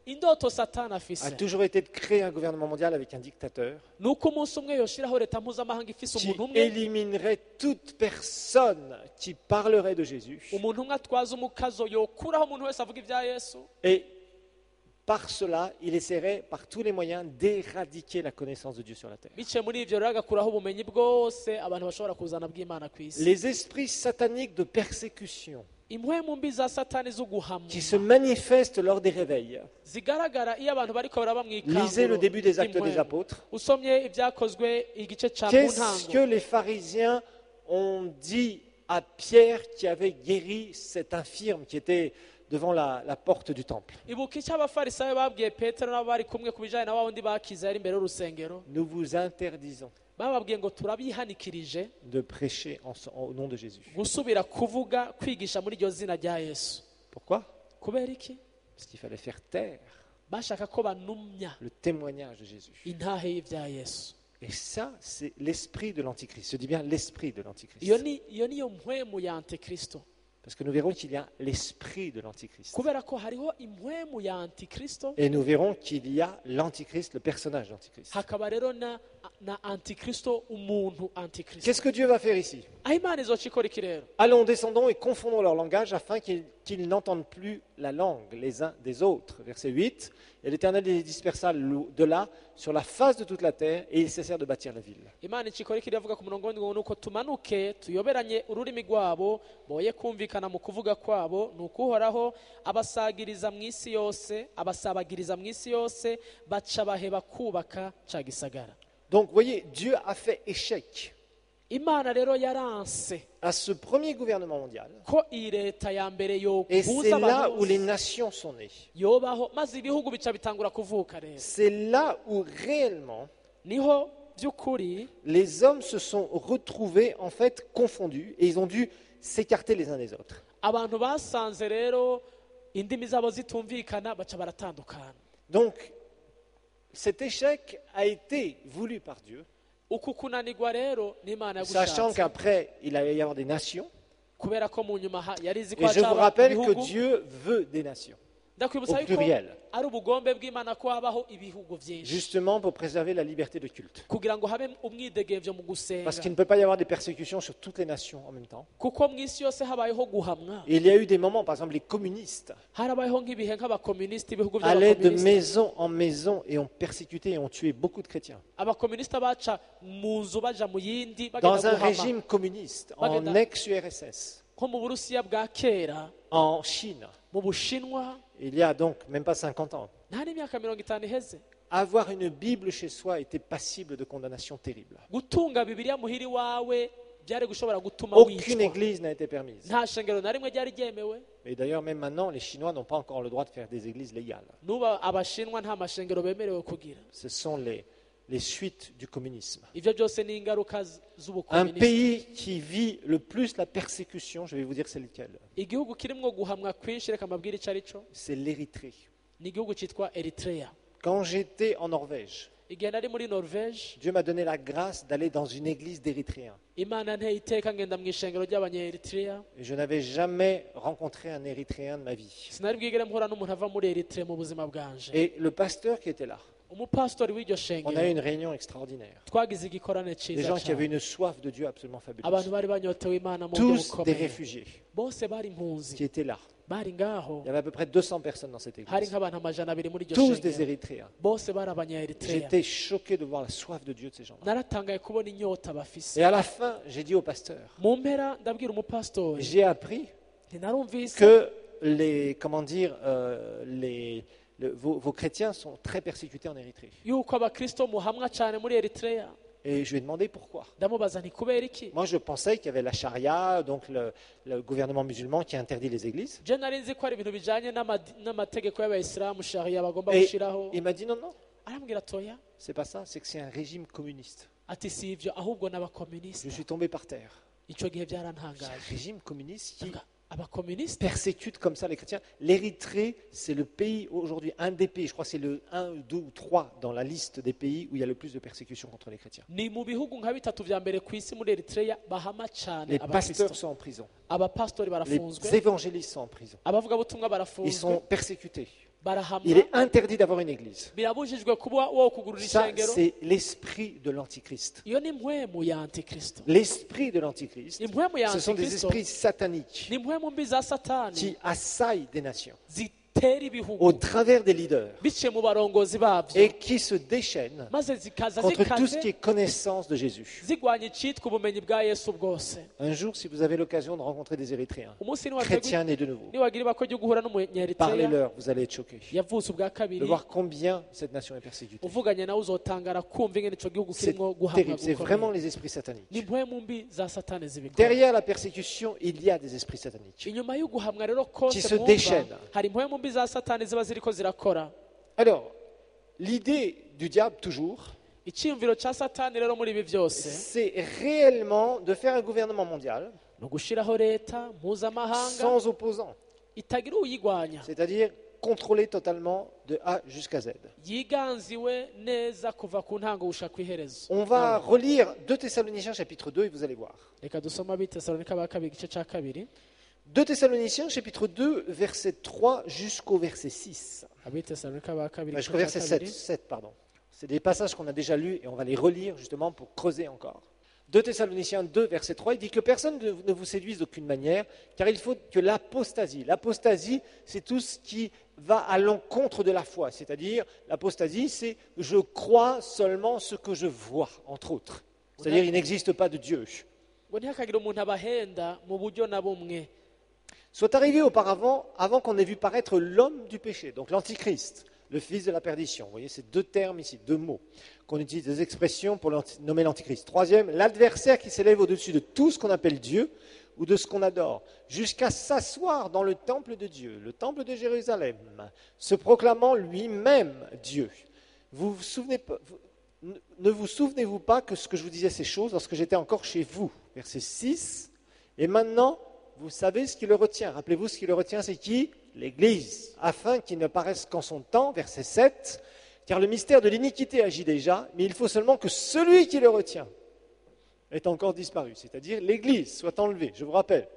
indoto satani a afise toujours été de créer un gouvernement mondial avec un dictateur ni uko umunsi umwe yoshiraho leta mpuzamahanga ifise qui umuntu umwe éliminerait toute personne qui parlerait de Jésus. umuntu umwe atwaza umukazo yokuraho umuntu wese avuga ibya yesu Et par cela, il essaierait par tous les moyens d'éradiquer la connaissance de Dieu sur la terre. biciye muri ivyo rero agakuraho ubumenyi bwose abantu bashobora kuzana bw'imana ku isi Les esprits sataniques de persécution impwemu mbi za satani zo qui se guhamwa manifestent lors des réveils. zigaragara iyo abantu bariko baraba Lisez le début des Actes des Apôtres. usomye ibyakozwe igice ca mu Qu'est-ce que ntango les pharisiens ont dit à Pierre qui avait guéri cet infirme qui était devant la porte du temple? ibuka icyo abafarisayo babwiye petero n'abo bari kumwe ku bijanye na wa wundi bakiza yari imbere y'urusengero Nous vous interdisons bababwiye ngo turabihanikirije de prêcher au nom de Jésus. gusubira kuvuga kwigisha muri iryo zina rya yesu Pourquoi? kubera iki Parce qu'il fallait faire taire bashaka ko banumya le témoignage de Jésus. intahe y'ibya yesu Et ça, c'est l'esprit de l'Antichrist. Je dis bien l'esprit de l'Antichrist. iyo niyo mpwemu ya antikristo Parce que nous verrons qu'il y a l'esprit de l'Antichrist. kubera ko hariho impwemu ya antikristo Et nous verrons qu'il y a l'Antichrist, le personnage d'Antichrist. hakaba rero na antikristo umuntu antikristo Qu'est-ce que Dieu va faire ici? aho imana izoca ikora iki rero Allons, descendons et confondons leur langage afin qu'ils n'entendent plus la langue les uns des autres. Verset 8. Et l'Éternel les dispersa de là sur la face de toute la terre et ils cessèrent de bâtir la ville. imana icikora iki iravuga ku murongo w'indwi ngo nuko tumanuke tuyoberanye ururimi rwabo boye kumvikana mu kuvuga kwabo ni ukuhoraho abasabagiriza mu isi yose baca baheba kubaka ca gisagara Donc, vous voyez, Dieu a fait échec imana rero yaranse à ce premier gouvernement mondial. ko iyi leta ya mbere Et c'est yobuza là abantu où les bose nations sont nées. yobaho maze ibihugu bica bitangura kuvuka rero C'est là où réellement niho by'ukuri les hommes se sont retrouvés en fait confondus et ils ont dû s'écarter les uns des autres. abantu basanze rero indimi zabo zitumvikana baca baratandukana Donc cet échec a été voulu par Dieu, uku kunanirwa rero n'imana sachant yagushatse qu'après il allait y avoir des nations. kubera ko mu nyuma yari izi ko Et je vous hacaba rappelle que ibihugu Dieu veut des nations, ndakwibutsa au yuko pluriel. ari ubugombe bw'imana ko habaho ibihugu byinshi justement pour préserver la liberté de culte. kugira ngo habe umwidegembyo mu gusenga Parce qu'il ne peut pas y avoir des persécutions sur toutes les nations en même temps. kuko mu isi yose habayeho guhamwa Et il y a eu des moments, par exemple les communistes harabayeho nk'ibihe nk'abakomunisiti ibihugu allaient de by'abakomunisiti maison en maison et ont persécuté et ont tué beaucoup de chrétiens. abakomunisita baca mu nzu baja mu yindi Dans bagenda un guhama régime communiste, en Bagenda- ex-URSS, nko mu burusiya bwa kera en Chine, mu bushinwa il y a donc même pas 50 ans, nta n'imyaka 50 iheze avoir une Bible chez soi était passible de condamnation terrible. gutunga bibiliya muhiri wawe byari gushobora gutuma Aucune wicwa église n'a été permise. nta shengero na rimwe ryari ryemewe Et d'ailleurs, même maintenant, les Chinois n'ont pas encore le droit de faire des églises légales. nuba abashinwa nta mashengero bemerewe kugira Ce sont les suites du communisme. ivyo byose ni ingaruka Un z'ubukomunisiti pays qui vit le plus la persécution, je vais vous dire c'est lequel. igihugu kirimwo guhamwa kwinshi reka mbabwire ico arico C'est l'Érythrée. ni igihugu citwa eritrea Quand j'étais en Norvège, igihe nari muri norvege Dieu m'a donné la grâce d'aller dans une église d'Érythréens. imana nteye iteka ngenda mu ishengero ry'abanyaeritrea Et je n'avais jamais rencontré un Érythréen de ma vie. sinari bwigere mpura n'umuntu ava muri eritrea mu buzima bwanje Et le pasteur qui était là, umupasitori w'iryo on a eu shengero une réunion extraordinaire. twagize igikorane Des ciza gens qui avaient cyane une soif de Dieu absolument abantu fabuleuse. bari banyotewe imana mu buryo Tous des bukomeye réfugiés bose bari impunzi qui étaient là. bari ngaho Il y avait à peu près 200 personnes dans cette hari église. nk'abantu amajana abiri muri iryo Tous des shengero Érythréens. bose bari abanyaeritrea J'étais choqué de voir la soif de Dieu de ces gens-là. naratangaye kubona inyota bafise Et à la fin, j'ai dit au pasteur, mu mpera ndabwira umupasitori j'ai appris ntinarumvise que vos chrétiens sont très persécutés en Érythrée. yuko abakristo muhamwa cyane muri eritrea Et je lui ai demandé pourquoi. ndamubaza nti kubera iki Moi, je pensais qu'il y avait la charia, donc le gouvernement musulman qui interdit les églises. je nari nzi ko ari ibintu bijanye n'amategeko y'abayisilamu sharia bagomba Et gushiraho il m'a dit non, non, arambwira atoya c'est pas ça, c'est que c'est un régime communiste. ati si ivyo ahubwo Je n'abakomunisita suis tombé par terre. ico gihe C'est un byarantangaje régime communiste qui abakomunisita persécute comme ça les chrétiens. L'Érythrée, c'est le pays aujourd'hui, un des pays, je crois que c'est le 1, 2 ou 3 dans la liste des pays où il y a le plus de persécution contre les chrétiens. ni mu bihugu nka bitatu vya mbere ku isi muri eritrea bahama cyane Les abakristo pasteurs sont en prison. abapasitori Les barafunzwe évangélistes sont en prison. abavugabutumwa Ils barafunzwe sont persécutés. Il est interdit d'avoir une église. birabujijwe kuba wo kugurura Ça, ishengero. c'est l'esprit de l'antichrist. Iyo ni impwemu ya antikristo. L'esprit de l'antichrist, Impwemu ya ce sont des antikristo esprits sataniques ni impwemu mbi za satani qui assaillent des nations zitera au ibihugu travers des leaders biciye mu barongozi babyo, et qui se déchaînent maze zikaza contre tout ce qui zikaze est connaissance de Jésus. zigwanya icitwa ubumenyi bwa Yesu bwose. Un jour, si vous avez l'occasion de rencontrer des Érythréens, Umunsi chrétiens nés de nouveau, niwagira ibako ryo guhura n'umunyaeritreya parlez-leur, vous allez être choqués yavutse ubwa de kabiri, voir combien cette nation est persécutée. uvuganye nawe uzotangara kumva ingene ico gihugu C'est kirimo guhamwa terrible, c'est vraiment gukomeye. les esprits sataniques. Ni impwemu mbi za satani zibikora. Derrière la persécution, il y a des esprits sataniques. Inyuma y'uguhamwa rero Qui kose se mwumva, déchaînent. hari impwemu mbi za satani ziba ziriko zirakora. Alors, l'idée du diable, toujours, Icyiyumviro ca satani rero muri ibi byose c'est réellement de faire un gouvernement mondial ni ugushiraho leta mpuzamahanga sans opposants, itagira uyigwanya, c'est-à-dire contrôler totalement de A jusqu'à Z. yiganziwe neza kuva ku ntango gushika kw'iherezo. On va relire 2 Thessaloniciens chapitre 2 et vous allez voir. Reka dusome abitesalonika ba kabiri igice ca kabiri. 2 Thessaloniciens chapitre 2 verset 3 jusqu'au verset 6. Abitesalonika ba kabiri Jusqu'au igice verset ca 7, kabiri. 7 pardon. C'est des passages qu'on a déjà lus et on va les relire justement pour creuser encore. 2 Thessaloniciens 2 verset 3, il dit que personne ne vous séduise d'aucune manière, car il faut que l'apostasie, c'est tout ce qui va à l'encontre de la foi. C'est-à-dire, l'apostasie, c'est je crois seulement ce que je vois, entre autres. C'est-à-dire, il n'existe pas de Dieu. ngo ntihakagire umuntu abahenda mu buryo na bumwe, Soit arrivé auparavant, avant qu'on ait vu paraître l'homme du péché, donc l'antichrist, le fils de la perdition. Vous voyez, c'est 2 termes ici, 2 mots, qu'on utilise des expressions pour nommer l'antichrist. Troisième, l'adversaire qui s'élève au-dessus de tout ce qu'on appelle Dieu ou de ce qu'on adore, jusqu'à s'asseoir dans le temple de Dieu, le temple de Jérusalem, se proclamant lui-même Dieu. Ne vous souvenez-vous pas que ce que je vous disais ces choses lorsque j'étais encore chez vous? Verset 6. Et maintenant, vous savez ce qui le retient. Rappelez-vous, ce qui le retient, c'est qui? L'Église. Afin qu'il ne paraisse qu'en son temps, verset 7, car le mystère de l'iniquité agit déjà, mais il faut seulement que celui qui le retient ait encore disparu, c'est-à-dire l'Église soit enlevée. Je vous rappelle,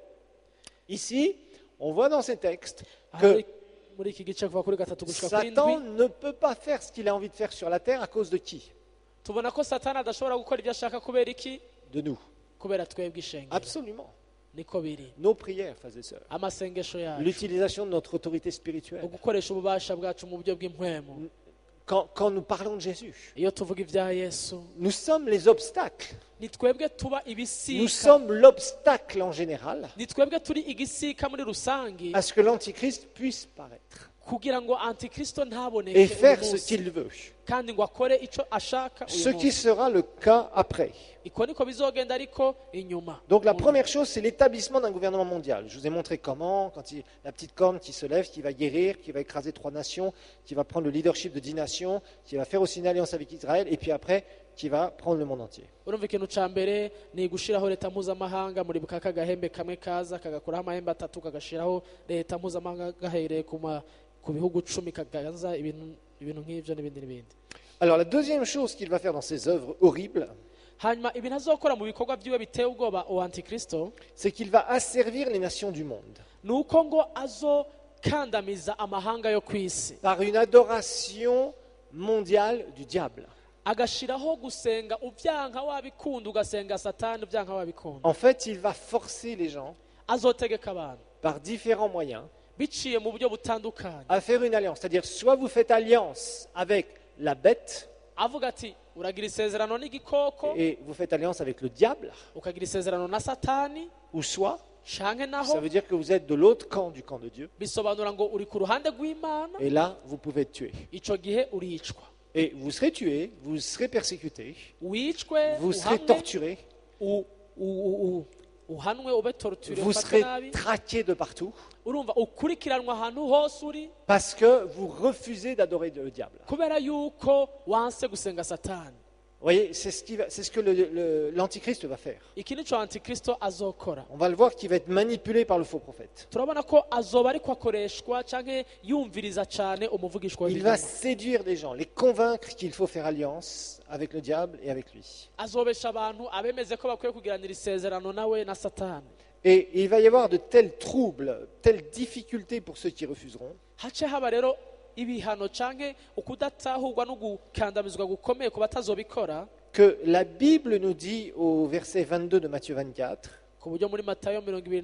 ici, on voit dans ces textes que muri iki gice kuva kuri gatatu gushika kuri indwi Satan ne peut pas faire ce qu'il a envie de faire sur la terre à cause de qui? tubona ko satani adashobora gukora ibyo ashaka kubera iki? De nous. Kubera twebwe ishengero. Absolument. Niko biri. Nos prières, frères et sœurs. Amasengesho yacu, L'utilisation de notre autorité spirituelle. ugukoresha ububasha bwacu mu buryo bw'impwemu. Quand nous parlons de Jésus, Iyo tuvuga ibya Yesu, nous sommes les obstacles. ni twebwe tuba Nous ibisika, sommes l'obstacle en général ni twebwe turi igisika muri rusangi à ce que l'Antichrist puisse paraître kugira ngo antikristo et ntaboneke faire uyu ce munsi, qu'il veut. kandi ngo akore icyo ashaka uyu Ce qui munsi. sera le cas après. Iko niko bizogenda ariko inyuma. Donc la première chose, c'est l'établissement d'un gouvernement mondial. Je vous ai montré comment, la petite corne qui se lève, qui va guérir, qui va écraser 3 nations, qui va prendre le leadership de 10 nations, qui va faire aussi une alliance avec Israël, et puis après, qui va prendre le monde entier. urumva ikintu ca mbere ni gushiraho leta mpuzamahanga, muri bukaka gahembe kamwe kaza kagakuraho amahembe atatu, kagashiraho leta mpuzamahanga gahereye ku bihugu 10 kaganza ibintu nk'ivyo n'ibindi n'ibindi. Alors la deuxième chose qu'il va faire dans ses œuvres horribles, Hanyuma ibintu azokora mu bikorwa byiwe biteye ubwoba uwo antikristo c'est qu'il va asservir les nations du monde ni uko ngo azokandamiza amahanga yo ku isi, par une adoration mondiale du diable. agashiraho gusenga uvyanka wabikunda, ugasenga satani uvyanka wabikunda. En fait, il va forcer les gens Azotegeka abantu par différents moyens biciye mu buryo butandukanye, à faire une alliance. C'est-à-dire, soit vous faites alliance avec la bête avuga ati uragira isezerano n'igikoko, et vous faites alliance avec le diable, ukagira isezerano na satani, ou soit, canke naho ça veut dire que vous êtes de l'autre camp du camp de Dieu, bisobanura ngo uri ku ruhande rw'Imana, et là, vous pouvez être tué. ico gihe uricwa, Et vous serez tué, vous serez persécuté, wicwe, vous serez uhamwe, torturé, uhanwe, ube torture, vous ufatwe serez nabi. traqué de partout, Urumva ukurikiranwa ahantu hose uri parce que vous refusez d'adorer le diable. kubera yuko wanse gusenga satani. Vous voyez, c'est ce que l'Antichrist va faire. Iki nico antikristo azokora. On va le voir qu'il va être manipulé par le faux prophète. Turabona ko azoba ariko akoreshwa canke yumviriza cane umuvugishwa Il va w'ibinyoma. séduire les gens, les convaincre qu'il faut faire alliance avec le diable et avec lui. Azobesha abantu abemeze ko bakwiye kugiranira isezerano nawe na satani. Et il va y avoir de tels troubles, telles difficultés pour ceux qui refuseront, Hace haba rero ibihano canke ukudatahurwa no gukandamizwa gukomeye ku batazobikora, que la Bible nous dit au verset 22 de Matthieu 24, ku buryo muri Matayo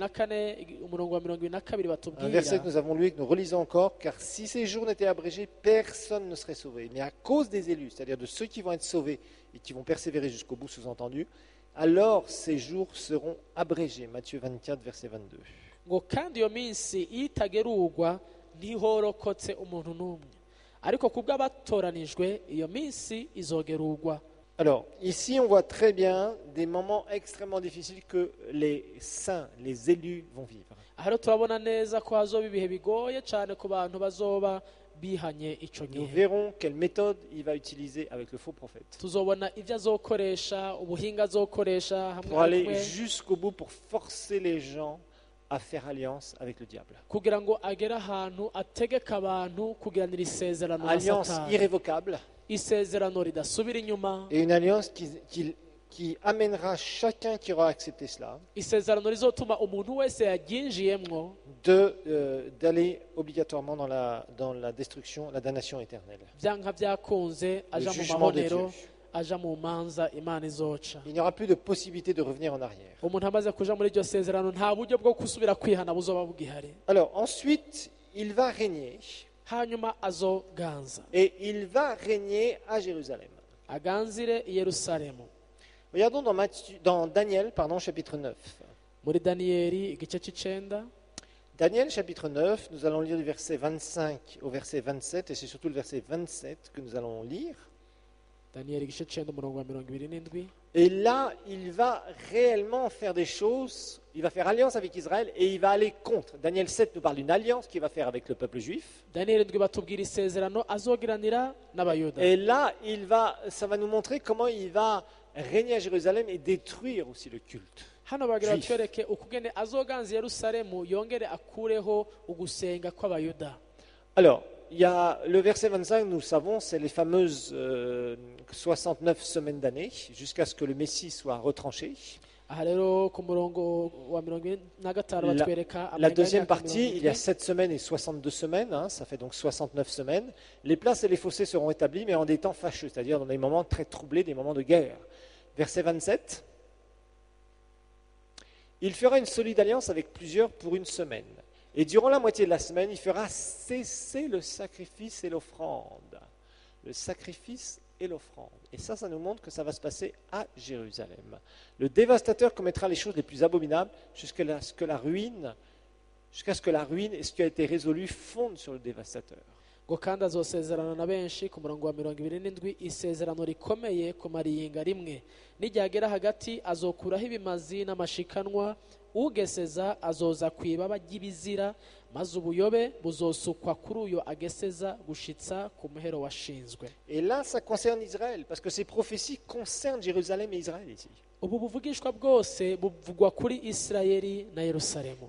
24 umurongo wa 22 un batubwira, verset que nous avons lu et que nous relisons encore, car si ces jours n'étaient abrégés, personne ne serait sauvé. Mais à cause des élus, c'est-à-dire de ceux qui vont être sauvés et qui vont persévérer jusqu'au bout, sous-entendu, alors ces jours seront abrégés. Matthieu 24, verset 22. ngo kandi iyo minsi itagerurwa ntihorokotse umuntu n'umwe, ariko ku bw'abatoranijwe iyo minsi izogerurwa. Alors, ici, on voit très bien des moments extrêmement difficiles que les saints, les élus vont vivre. aha rero turabona neza ko hazoba ibihe bigoye cyane ku bantu bazoba bihanye ico Nous gihe. verrons quelle méthode il va utiliser avec le faux prophète Tuzobona ibyo azokoresha, ubuhinga azokoresha hamwe pour aller hamwe jusqu'au bout, pour forcer les gens à faire alliance avec le diable. kugira ngo agere ahantu ategeka abantu kugiranira isezerano na Alliance Satani, irrévocable isezerano ridasubira inyuma, et une alliance qui amènera chacun qui aura accepté cela isezerano rizotuma umuntu wese yaryinjiyemwo d'aller obligatoirement dans la destruction, la damnation éternelle. byanka byakunze aja mu jugement de mahonero, Dieu. aja mu manza Imana izoca. Il n'y aura plus de possibilité de revenir en arrière. Umuntu amaze kuja muri iryo sezerano nta buryo bwo gusubira kwihana buzoba bugihari. Alors ensuite, il va régner Hanyuma azoganza, et il va régner à Jérusalem. aganzire i Yerusalemu. Regardons dans Daniel, chapitre 9. Muri Daniyeli igice c'icenda, Daniel chapitre 9, nous allons lire du verset 25 au verset 27, et c'est surtout le verset 27 que nous allons lire. Daniyeli igice c'icenda umurongo wa 27. Et là, il va réellement faire des choses, il va faire alliance avec Israël et il va aller contre. Daniel 7 nous parle d'une alliance qu'il va faire avec le peuple juif. Daniyeli ndwi batubwira isezerano azogiranira n'abayuda. Et là, ça va nous montrer comment il va régner à Jérusalem et détruire aussi le culte. Hano bagira Juif. batwereke ukugene azoganza Yerusalemu yongere akureho ugusenga kw'abayuda. Alors, il y a le verset 25, nous savons, c'est les fameuses 69 semaines d'année, jusqu'à ce que le Messie soit retranché. Aha rero ku murongo wa 25 batwereka La deuxième amaganya partie, il y a 7 semaines et 62 semaines, ça fait donc 69 semaines. Les places et les fossés seront établis, mais en des temps fâcheux, c'est-à-dire dans des moments très troublés, des moments de guerre. Verset 27, il fera une solide alliance avec plusieurs pour une semaine. Et durant la moitié de la semaine, il fera cesser le sacrifice et l'offrande. Le sacrifice et l'offrande. Et ça nous montre que ça va se passer à Jérusalem. Le dévastateur commettra les choses les plus abominables jusqu'à ce que la ruine et ce qui a été résolu fondent sur le dévastateur. ngo kandi azosezerana na benshi ku murongo wa 27 isezerano rikomeye ku mariyinga rimwe, n'iryagera hagati azokuraho ibimazi n'amashikanwa, ugeseza azoza kwibaba ry'ibizira, maze ubuyobe buzosukwa kuri uyo ageseza gushitsa ku muhero washinzwe. Et là, ça concerne Israël, parce que ces prophéties concernent Jérusalem et Israël ici. Ubu buvugishwa bwose buvugwa kuri Isirayeli na Yerusalemu.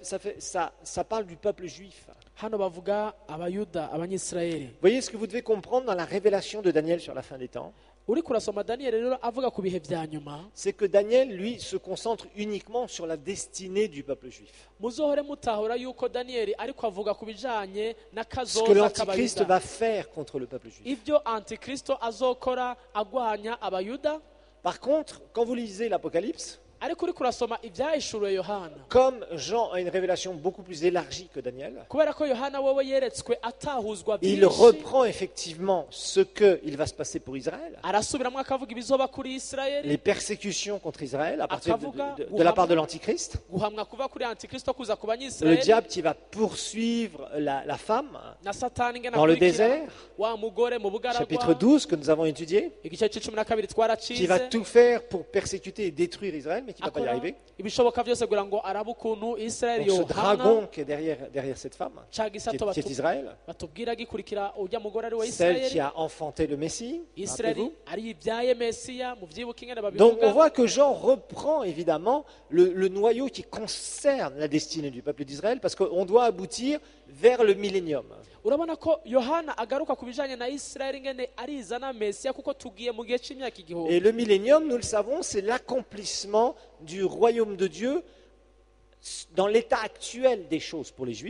Ça parle du peuple juif. Hano bavuga abayuda, abanyisirayeli. Voyez ce que vous devez comprendre dans la révélation de Daniel sur la fin des temps. Uri kurasoma Daniyeli rero avuga ku bihe vya nyuma, C'est que Daniel, lui, se concentre uniquement sur la destinée du peuple juif. muzohore mutahura yuko Daniyeli ariko avuga ku bijanye Ce que n'akazoza l'Antichrist k'abayuda, va faire contre le peuple juif. ivyo antikristo azokora agwanya abayuda. Par contre, quand vous lisez l'Apocalypse, Ariko uri kurasoma ivyahishuriwe Yohana, comme Jean a une révélation beaucoup plus élargie que Daniel, kubera ko Yohana wewe yeretswe atahuzwa il byinshi, reprend effectivement ce qu'il va se passer pour Israël, arasubiramwo akavuga ibizoba kuri Isirayeli, les persécutions contre Israël à partir Akavuga de la part de l'Antichrist, guhamwa kuva kuri antikristo kuza ku le banyisirayeli, diable qui va poursuivre la femme na Satani ngena dans le kurikira désert, wa mugore mu chapitre bugaragwa, 12 que nous avons étudié, igice c'12 qui twaracize, va tout faire pour persécuter et détruire Israël, mais qui ne va pas y akora arriver. ibishoboka byose kugira ngo arabe ukuntu Isirayeli Donc ce yohana dragon qui est derrière cette femme, ca qui gisato est Israël, batubwira gikurikira ujya mugore ari we celle qui Isirayeli, a enfanté le Messie. Isirayeli rappelez-vous. ari ibyaye Mesiya, mu vyibuka ingene Donc on babivuga. voit que Jean reprend évidemment le noyau qui concerne la destinée du peuple d'Israël, parce qu'on doit aboutir vers le millénium. Urabona ko Yohana agaruka ku bijanye na Isirayeli ingene arizana Mesiya, kuko tugiye mu gihe c'imyaka Et igihumbi. le millénium, nous le savons, c'est l'accomplissement du royaume de Dieu dans l'état actuel des choses pour les Juifs.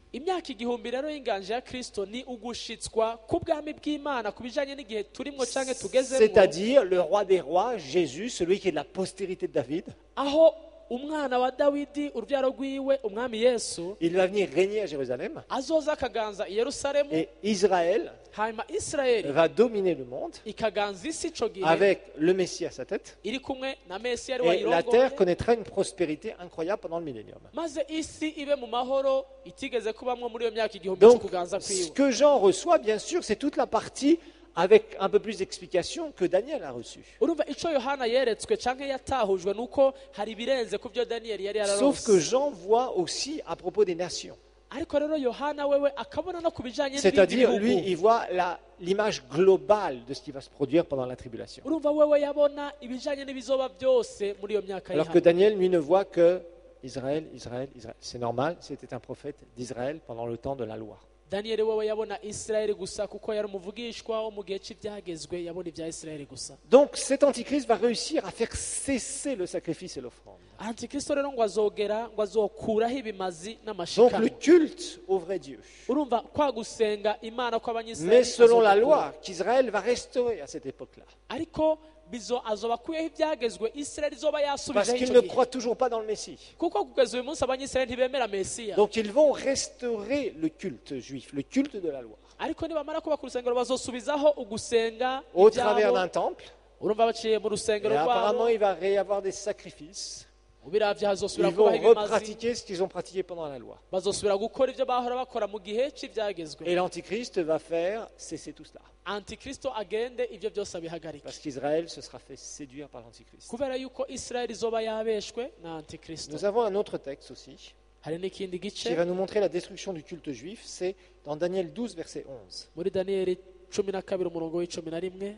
imyaka igihumbi rero y'inganje ya Kristo ni ugushitswa ku bwami bw'Imana ku bijanye n'igihe turimwo canke tugezemwo, C'est-à-dire le roi des rois, Jésus, celui qui est de la postérité de David. aho umwana wa Dawidi urubyaro rwiwe umwami Yesu Il va venir régner à Jérusalem. azoza akaganza i Yerusalemu, Et Israël hanyuma Isirayeli va dominer le monde ikaganza isi ico gihe avec le Messie à sa tête. iri kumwe na Mesiya ari Et la wayirongoye, terre connaîtra une prospérité incroyable pendant le millénium. maze isi ibe mu mahoro itigeze kubamwo muri iyo myaka igihumbi cyo Donc, kuganza ce kwiwe. que Jean reçoit, bien sûr, c'est toute la partie avec un peu plus d'explication que Daniel a reçu. Urumva ico Yohana yeretswe canke yatahujwe nuko hari birenze ku byo Daniyeli yari Sauf que yararose, Jean voit aussi à propos des nations. ariko rero Yohana wewe akabona no ku bijanye n'ibindi C'est-à-dire, lui, bihugu. il voit l'image globale de ce qui va se produire pendant la tribulation. Urumva wewe yabona ibijanye n'ibizoba byose muri iyo myaka Alors que y'ihana. Daniel, lui, ne voit que Israël, Israël, Israël. C'est normal, c'était un prophète d'Israël pendant le temps de la loi. Daniyeli wewe yabona Isirayeli gusa kuko yari umuvugishwa wo mu gihe cy'ibyagezwe, yabona ibya Isirayeli gusa. Donc cet antichrist va réussir à faire cesser le sacrifice et l'offrande. Antikristo rero ngo azogera ngo azokuraho ibimazi Donc n'amashika. le culte au vrai Dieu. Urumva kwa gusenga Imana Mais kw'abanyisirayeli selon la azokura. loi qu'Israël va restaurer à cette époque-là. Ariko azoba akuyeho ibyagezwe Isirayeli izoba Parce yasubijeho qu'ils icyo ne gihe. croient toujours pas dans le Messie. Kuko kugeza uyu munsi abanyisirayeli ntibemera Mesiya. Donc ils vont restaurer le culte juif, le culte de la loi. Ariko nibamara kubaka urusengero bazosubizaho ugusenga Au travers d'un ibyabo. temple. Urumva baciye mu Et rusengero apparemment, rwabo, il va y avoir des sacrifices. ubiravye hazosubira Ils vont kubaho ibimazi, repratiquer ce qu'ils ont pratiqué pendant la loi. bazosubira gukora ibyo bahora bakora mu gihe cy'ibyagezwe. Et l'antichrist va faire cesser tout cela. Antikristo agende ibyo byose abihagarike, Parce qu'Israël se sera fait séduire par l'antichrist. kubera yuko Isirayeli izoba yabeshwe na Antikristo. Nous avons un autre texte aussi Hari n'ikindi qui gice va nous montrer la destruction du culte juif. C'est dans Daniel 12, verset 11. muri Daniyeli 12 umurongo w'11.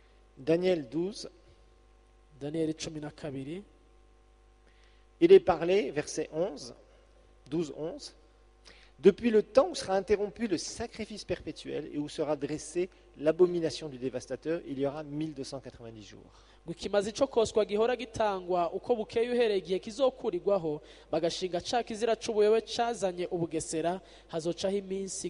Daniel 12, Daniyeli 12. il est parlé, verset 11, 12, 11. Depuis le temps où sera interrompu le sacrifice perpétuel et où sera dressée l'abomination du dévastateur, il y aura 1290 jours. ngo ikimazi cyo koswa gihora gitangwa uko bukeye uhereye igihe kizokurirwaho bagashinga ca kizira c'ubuyobe cazanye ubugesera, hazocaho iminsi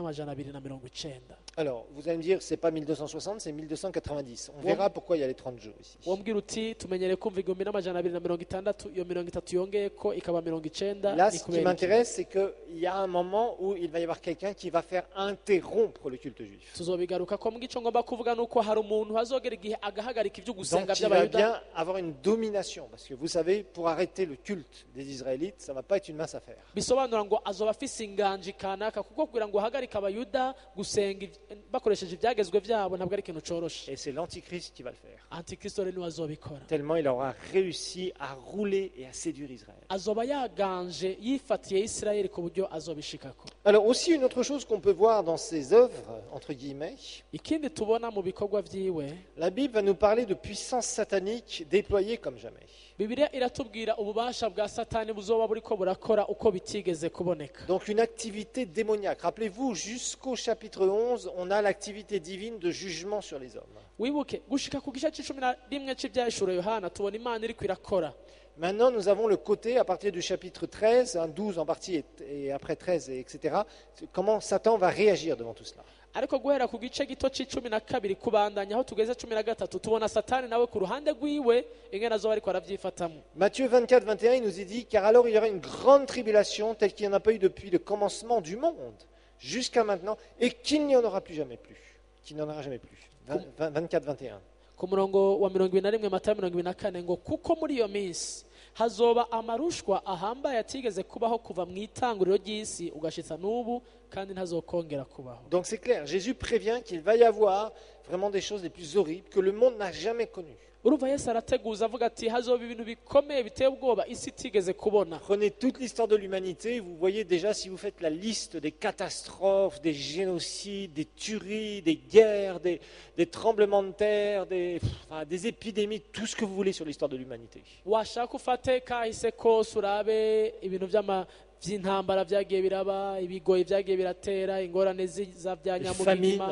1290. Alors, vous allez me dire, c'est pas 1260, c'est 1290. On verra pourquoi il y a les 30 jours ici. wombwira uti tumenyere kumva 1260, iyo 30 yongeyeko ikaba 90. Là, ni ce qui kubera iki? m'intéresse, c'est qu'il y a un moment où il va y avoir quelqu'un qui va faire interrompre le culte juif. tuzobigaruka ko mwico ngomba kuvuga nuko hari umuntu hazogera igihe agahagarika ibyo gusenga Donc, il va by'abayuda. bien avoir une domination. Parce que vous savez, pour arrêter le culte des Israélites, ça ne va pas être une mince affaire. bisobanura ngo azoba afise inganji kanaka kuko kugira ngo uhagarike abayuda gusenga bakoresheje ibyagezwe byabo ntabwo ari ikintu coroshe. Et c'est l'antichrist qui va le faire. Antikristo rero niwe azobikora, Tellement il aura réussi à rouler et à séduire Israël. azoba yaganje yifatiye Isirayeli ku buryo azobishikako. Alors aussi une autre chose qu'on peut voir dans ses œuvres, entre guillemets, Ikindi tubona mu bikorwa vyiwe, la Bible va nous parler de puissance satanique déployée comme jamais. Bibiliya iratubwira ububasha bwa Satani buzoba buriko burakora uko bitigeze kuboneka. Donc une activité démoniaque. Rappelez-vous, jusqu'au chapitre 11, on a l'activité divine de jugement sur les hommes. Wibuke gushika ku gice c'11 c'ivyahishuro Yohana tubona Imana iriko irakora. Maintenant, nous avons le côté, à partir du chapitre 13, 12 en partie, et après 13, etc., comment Satan va réagir devant tout cela. Ariko guhera ku gice gito c'12 kubandanya aho tugeze 13 tubona Satani nawe ku ruhande rwiwe ingene azoba ariko aravyifatamo. Matthieu 24, 21, il nous est dit, car alors il y aura une grande tribulation telle qu'il n'y en a pas eu depuis le commencement du monde jusqu'à maintenant, et qu'il n'y en aura plus jamais plus. Qu'il n'y en aura jamais plus. 24, 21. Ku murongo wa 21 Matayo 24 ngo kuko muri iyo minsi hazoba amarushwa ahambaye atigeze kubaho kuva mu itanguriro ry'isi ugashitsa n'ubu kandi ntazokongera kubaho. Donc c'est clair, Jésus prévient qu'il va y avoir vraiment des choses les plus horribles que le monde n'a jamais connues. Urumva Yesu arateguza avuga ati hazoba ibintu bikomeye biteye ubwoba isi itigeze kubona. Prenez toute l'histoire de l'humanité, vous voyez déjà si vous faites la liste des catastrophes, des génocides, des tueries, des guerres, des tremblements de terre, des épidémies, tout ce que vous voulez sur l'histoire de l'humanité. Washaka ufate kahise kose urabe ibintu vy'intambara vyagiye biraba, ibigoyi vyagiye biratera, ingorane za Les vyanyamugigima, famines,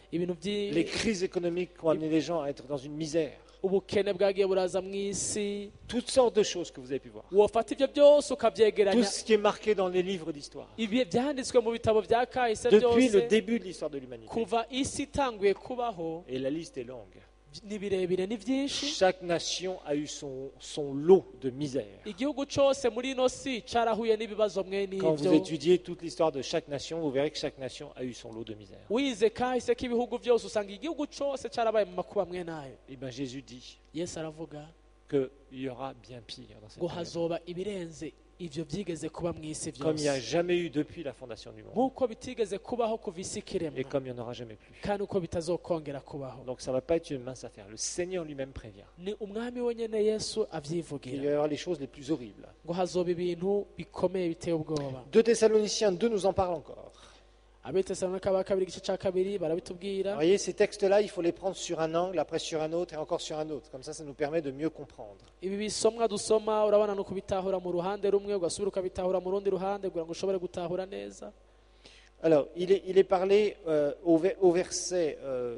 ibintu les crises économiques qui ont amené les gens à être dans une misère. ubukene bwagiye buraza mu isi Toutes sortes de choses que vous avez pu voir. wofata ibyo byose Tout ukabyegeranya ce qui est marqué dans les livres d'histoire. ibi byanditswe mu bitabo bya kahise Depuis le byose début de l'histoire de l'humanité. kuva isi itanguye kubaho Et la liste est longue. ni birebire ni byinshi Chaque nation a eu son lot de misère. igihugu cyose muri ino si cyarahuye n'ibibazo mwe Quand vous n'ibyo étudiez toute l'histoire de chaque nation, vous verrez que chaque nation a eu son lot de misère. wize kahise k'ibihugu byose usanga igihugu cyose cyarabaye mu makuba mwe nayo Et bien Jésus dit yesu aravuga qu'il y aura bien pire dans cette ngo période. hazoba ibirenze ibyo byigeze kuba mu isi Comme il n'y a byose jamais eu depuis la fondation du monde. nk'uko bitigeze kubaho kuva isi Et ikiremwa comme il n'y en aura jamais plus. kandi uko bitazokongera kubaho Donc ça ne va pas être une mince affaire. Le Seigneur lui-même prévient. ni umwami wenyine yesu Il avyivugira y aura les choses les plus horribles. ngo hazoba ibintu bikomeye biteye ubwoba 2 Thessaloniciens 2 nous en parle encore. abitesalonika ba kabiri igice cya kabiri Vous barabitubwira voyez, ces textes-là, il faut les prendre sur un angle, après sur un autre et encore sur un autre. Comme ça nous permet de mieux comprendre. ibi bisomwa dusoma urabona ni ukubitahura mu ruhande rumwe ugasubira ukabitahura mu rundi ruhande kugira ngo ushobore gutahura neza. Alors, il est parlé au verset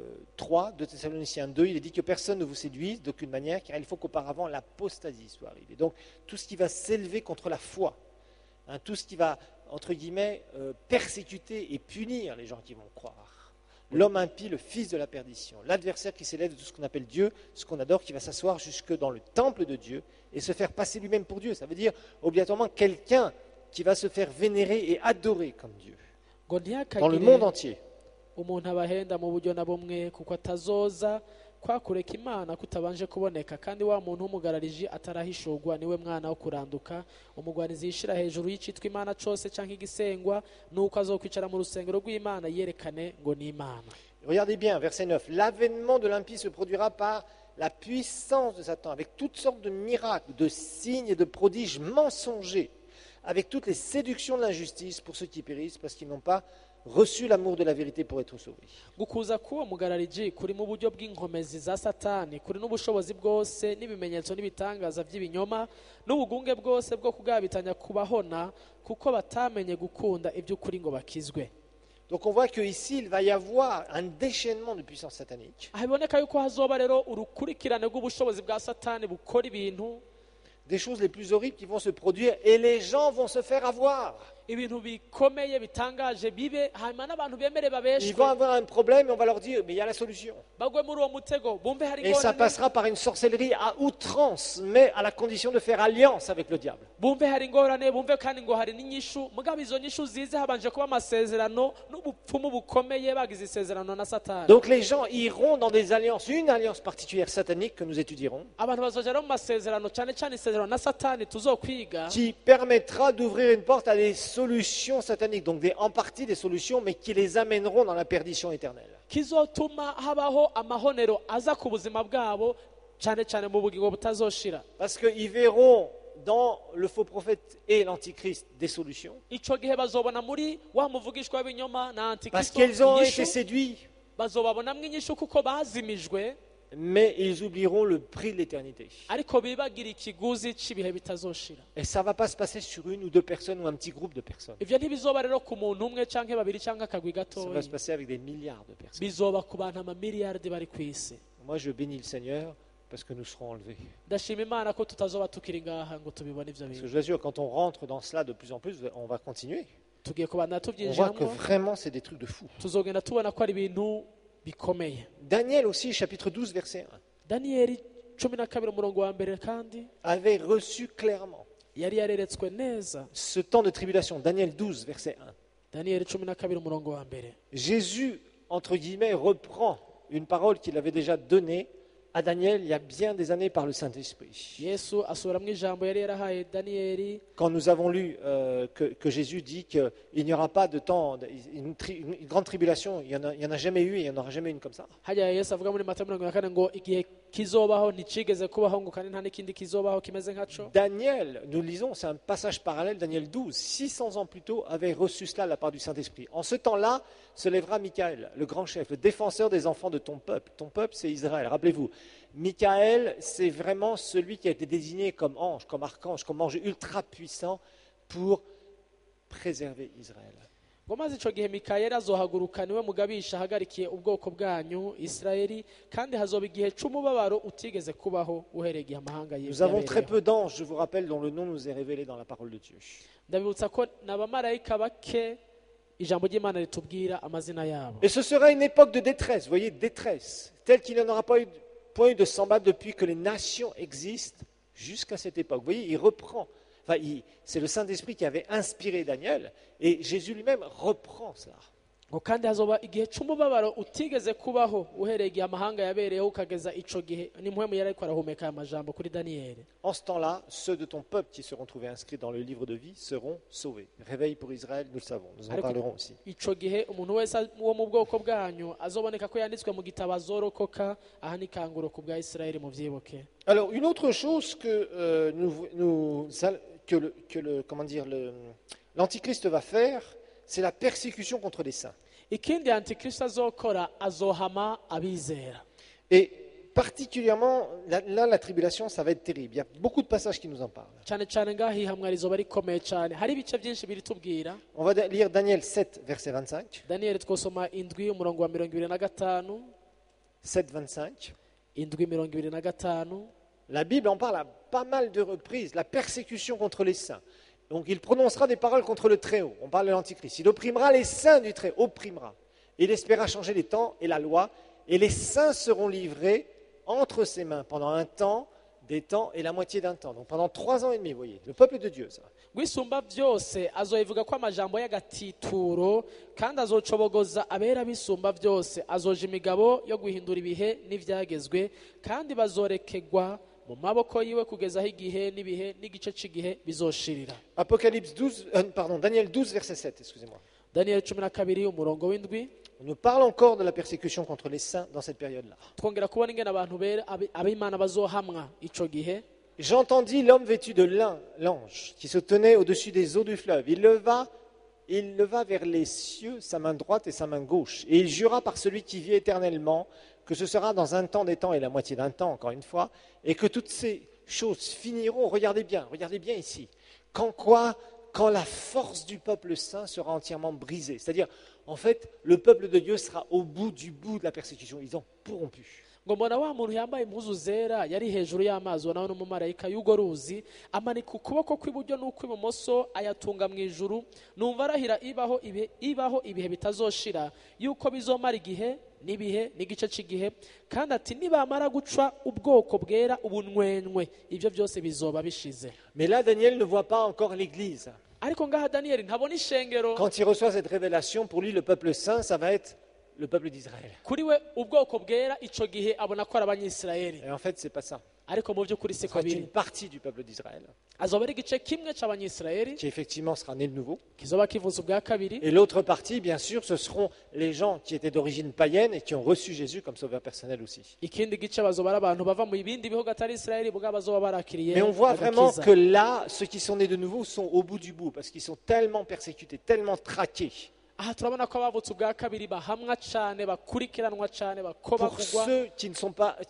3 de Thessaloniciens 2, il est dit que personne ne vous séduise d'aucune manière, car il faut qu'auparavant l'apostasie soit arrivée. Donc, tout ce qui va s'élever contre la foi, hein, tout ce qui va, entre guillemets, persécuter et punir les gens qui vont croire. L'homme impie, le fils de la perdition, l'adversaire qui s'élève de tout ce qu'on appelle Dieu, ce qu'on adore, qui va s'asseoir jusque dans le temple de Dieu et se faire passer lui-même pour Dieu. Ça veut dire obligatoirement quelqu'un qui va se faire vénérer et adorer comme Dieu. ngo Dans le monde ntihakagire entier. umuntu abahenda mu buryo na bumwe kuko atazoza kwakureka imana kutabanje kuboneka kandi wa muntu w'umugarariji atarahishurwa niwe mwana wo kuranduka umugwanizi yishira hejuru y'icitwa imana cose canke igisengwa nuko azokwicara mu rusengero rw'imana yerekane ngo ni imana. Regardez bien, verset 9. L'avènement de l'impie se produira par la puissance de Satan, avec toutes sortes de miracles, de signes et de prodiges mensongers, avec toutes les séductions de l'injustice pour ceux qui périssent, parce qu'ils n'ont pas reçu l'amour de la vérité pour être sauvés. gukuza k'uwo mugarariji kuri mu buryo bw'inkomezi za satani kuri n'ubushobozi bwose n'ibimenyetso n'ibitangaza by'ibinyoma n'ubugunge bwose bwo kugabitanya kubahona kuko batamenye gukunda iby'ukuri ngo bakizwe. Donc on voit qu'ici, il va y avoir un déchaînement de puissance satanique, aha biboneka yuko hazoba rero urukurikirane rw'ubushobozi bwa satani bukora ibintu des choses les plus horribles qui vont se produire et les gens vont se faire avoir. ibintu bikomeye bitangaje bibe hanyuma n'abantu bemere Ils babeshwe vont avoir un problème et on va leur dire, mais il y a la solution. bagwe muri uwo mutego bumve hari Et ça ingorane passera par une sorcellerie à outrance, mais à la condition de faire alliance avec le diable. bumve hari ingorane bumve kandi ngo hari n'inyishu mugabo izo nyishu zize habanje kuba amasezerano n'ubupfumu bukomeye bagize isezerano na satani. Donc les gens iront dans des alliances, une alliance particulière satanique que nous étudierons, abantu bazogera mu masezerano cyane cyane isezerano na satani tuzokwiga qui permettra d'ouvrir une porte à des solutions sataniques, donc en partie des solutions, mais qui les amèneront dans la perdition éternelle. kizotuma habaho amahonero aza ku buzima bwabo cyane cyane mu bugingo butazoshira. Parce qu'ils verront dans le faux prophète et l'antichrist des solutions, Ico gihe bazobona muri wa muvugishwa w'ibinyoma na parce antikristo qu'ils ont été inyishu séduits, bazobabonamwo inyishu kuko bazimijwe mais ils oublieront le prix de l'éternité. ariko bibagira ikiguzi cy'ibihe bitazoshira. Et ça ne va pas se passer sur une ou deux personnes ou un petit groupe de personnes. Ivyo ntibizoba rero ku muntu umwe canke babiri canke akagwi Ça va gatoya, se passer avec des milliards de personnes. bizoba ku bantu amamiliyardi bari ku isi. Moi, je bénis le Seigneur parce que nous serons enlevés. Ndashima imana ko tutazoba tukiri ngaha ngo tubibone ivyo Parce que bintu. je vous assure, quand on rentre dans cela de plus en plus, on va continuer. Tugiye kubana On voit que tubyinjiramo vraiment, c'est des trucs de fou. tuzogenda tubona ko ari ibintu bikomeye. Daniel aussi, chapitre 12, verset 1, Daniyeli 12 umurongo wa mbere kandi avait reçu clairement yari yareretswe neza. ce temps de tribulation. Daniel 12, verset 1. Daniyeli 12 umurongo wa mbere. Jésus, entre guillemets, reprend une parole qu'il avait déjà donnée à Daniel il y a bien des années par le Saint-Esprit. Yesu asubiramwo ijambo yari yarahaye Daniyeli Quand nous avons lu que Jésus dit qu'il n'y aura pas de temps, une grande tribulation, il n'y en a jamais eu et il n'y en aura jamais une comme ça. hajya Yesu avuga muri Matayo 24 ngo igihe kizobaho nticigeze kubaho ngo kandi nta n'ikindi kizobaho kimeze nkaco. Daniel, nous lisons, c'est un passage parallèle, Daniel 12, 600 ans plus tôt, avait reçu cela de la part du Saint-Esprit. En ce temps-là, se lèvera Michaël, le grand chef, le défenseur des enfants de ton peuple. Ton peuple, c'est Israël. Rappelez-vous, Michaël, c'est vraiment celui qui a été désigné comme ange, comme archange, comme ange ultra puissant pour préserver Israël. ngo maze icyo gihe mikayeli azohaguruka niwe mugabisha ahagarikiye ubwoko bwanyu isirayeli kandi hazoba igihe cy'umubabaro utigeze kubaho uhereye igihe amahanga Nous avons très yabereyeho peu d'anges, je vous rappelle, dont le nom nous est révélé dans la parole de Dieu. ndabibutsa ko ni abamarayika bake ijambo ry'imana ritubwira amazina yabo Et ce sera une époque de détresse, vous voyez, détresse, telle qu'il n'y en aura pas eu, point eu de semblable depuis que les nations existent jusqu'à cette époque. Vous voyez, il reprend. Enfin, c'est le Saint-Esprit qui avait inspiré Daniel, et Jésus lui-même reprend cela. ngo kandi hazoba igihe cy'umubabaro utigeze kubaho uhereye igihe amahanga yabereyeho ukageza icyo gihe ni muhemu yari ariko arahumeka aya majambo kuri daniyeli En ce temps-là, ceux de ton peuple qui seront trouvés inscrits dans le livre de vie seront sauvés. Réveil pour Israël, nous le savons, nous en parlerons aussi. icyo gihe umuntu wese wo mu bwoko bwanyu azoboneka ko yanditswe mu gitabo azorokoka aha ni kanguro ku bwa isirayeli mu byibuke. Alors, une autre chose que, l'Antichrist va faire, c'est la persécution contre les saints. ikindi antikristo azokora azohama abizera Et particulièrement, là, la tribulation, ça va être terrible. Il y a beaucoup de passages qui nous en parlent. cyane cyane ngaho ihamwa rizoba rikomeye cyane hari ibice byinshi biritubwira. On va lire Daniel 7, verset 25. daniyeli twosoma indwi umurongo wa 25 7, 25. indwi 25. La Bible en parle à pas mal de reprises, la persécution contre les saints. Donc il prononcera des paroles contre le Très-Haut. On parle de l'Antichrist. Il opprimera les saints du Très-Haut, opprimera. Il espéra changer les temps et la loi, et les saints seront livrés entre ses mains pendant un temps, des temps et la moitié d'un temps. Donc pendant 3 ans et demi, vous voyez, le peuple de Dieu, ça. wisumba byose azoyivuga ko amajambo y'agatituro kandi azocobogoza abera bisumba byose azoja imigabo yo guhindura ibihe n'ibyagezwe kandi bazorekegwa mu maboko yiwe kugeza aho igihe n'ibihe n'igice cy'igihe bizoshirira. Daniel 12, verset 7, excusez-moi. daniyeli 12 umurongo w'indwi. On nous parle encore de la persécution contre les saints dans cette période-là. twongera kubona ingene abantu bera ab'imana bazohamwa ico gihe. J'entendis l'homme vêtu de lin, l'ange, qui se tenait au-dessus des eaux du fleuve. Il leva vers les cieux sa main droite et sa main gauche. Et il jura par celui qui vit éternellement que ce sera dans un temps des temps et la moitié d'un temps, encore une fois, et que toutes ces choses finiront. Regardez bien ici. Quand la force du peuple saint sera entièrement brisée. C'est-à-dire, en fait, le peuple de Dieu sera au bout de la persécution. Ils n'en pourront plus. ngo mbona wa muntu yambaye impuzu zera yari hejuru y'amazi nawe n'umumarayika y'urwo ruzi amanika ukuboko kw'iburyo n'ukw'ibumoso ayatunga mu ijuru numva arahira ibaho ibihe bitazoshira yuko bizomara igihe n'ibihe n'igice cy'igihe kandi ati nibamara guca ubwoko bwera ubunwenwe ibyo byose bizoba bishize. Mais là, Daniel ne voit pas encore l'Église. ariko ngaha daniyeli ntabona ishengero. Quand il reçoit cette révélation, pour lui, le peuple saint, ça va être le peuple d'Israël. kuri we ubwoko bwera ico gihe abona ko ari abanyisirayeli Et en fait, c'est pas ça. ariko mu by'ukuri Ce siko sera une biri. partie du peuple d'Israël azoba ari igice kimwe c'abanyisirayeli qui effectivement sera né de nouveau. kizoba kivuze ubwa kabiri. Et l'autre partie, bien sûr, ce seront les gens qui étaient d'origine païenne et qui ont reçu Jésus comme sauveur personnel aussi. ikindi gice bazoba ari abantu bava mu bindi bihugu atari isirayeli bwa bazoba barakiriye Mais on voit vraiment agakiza. que là, ceux qui sont nés de nouveau sont au bout du bout parce qu'ils sont tellement persécutés, tellement traqués. aha turabona ko abavutse ubwa kabiri bahamwa cyane bakurikiranwa cyane Pour bakobagurwa. ceux qui ne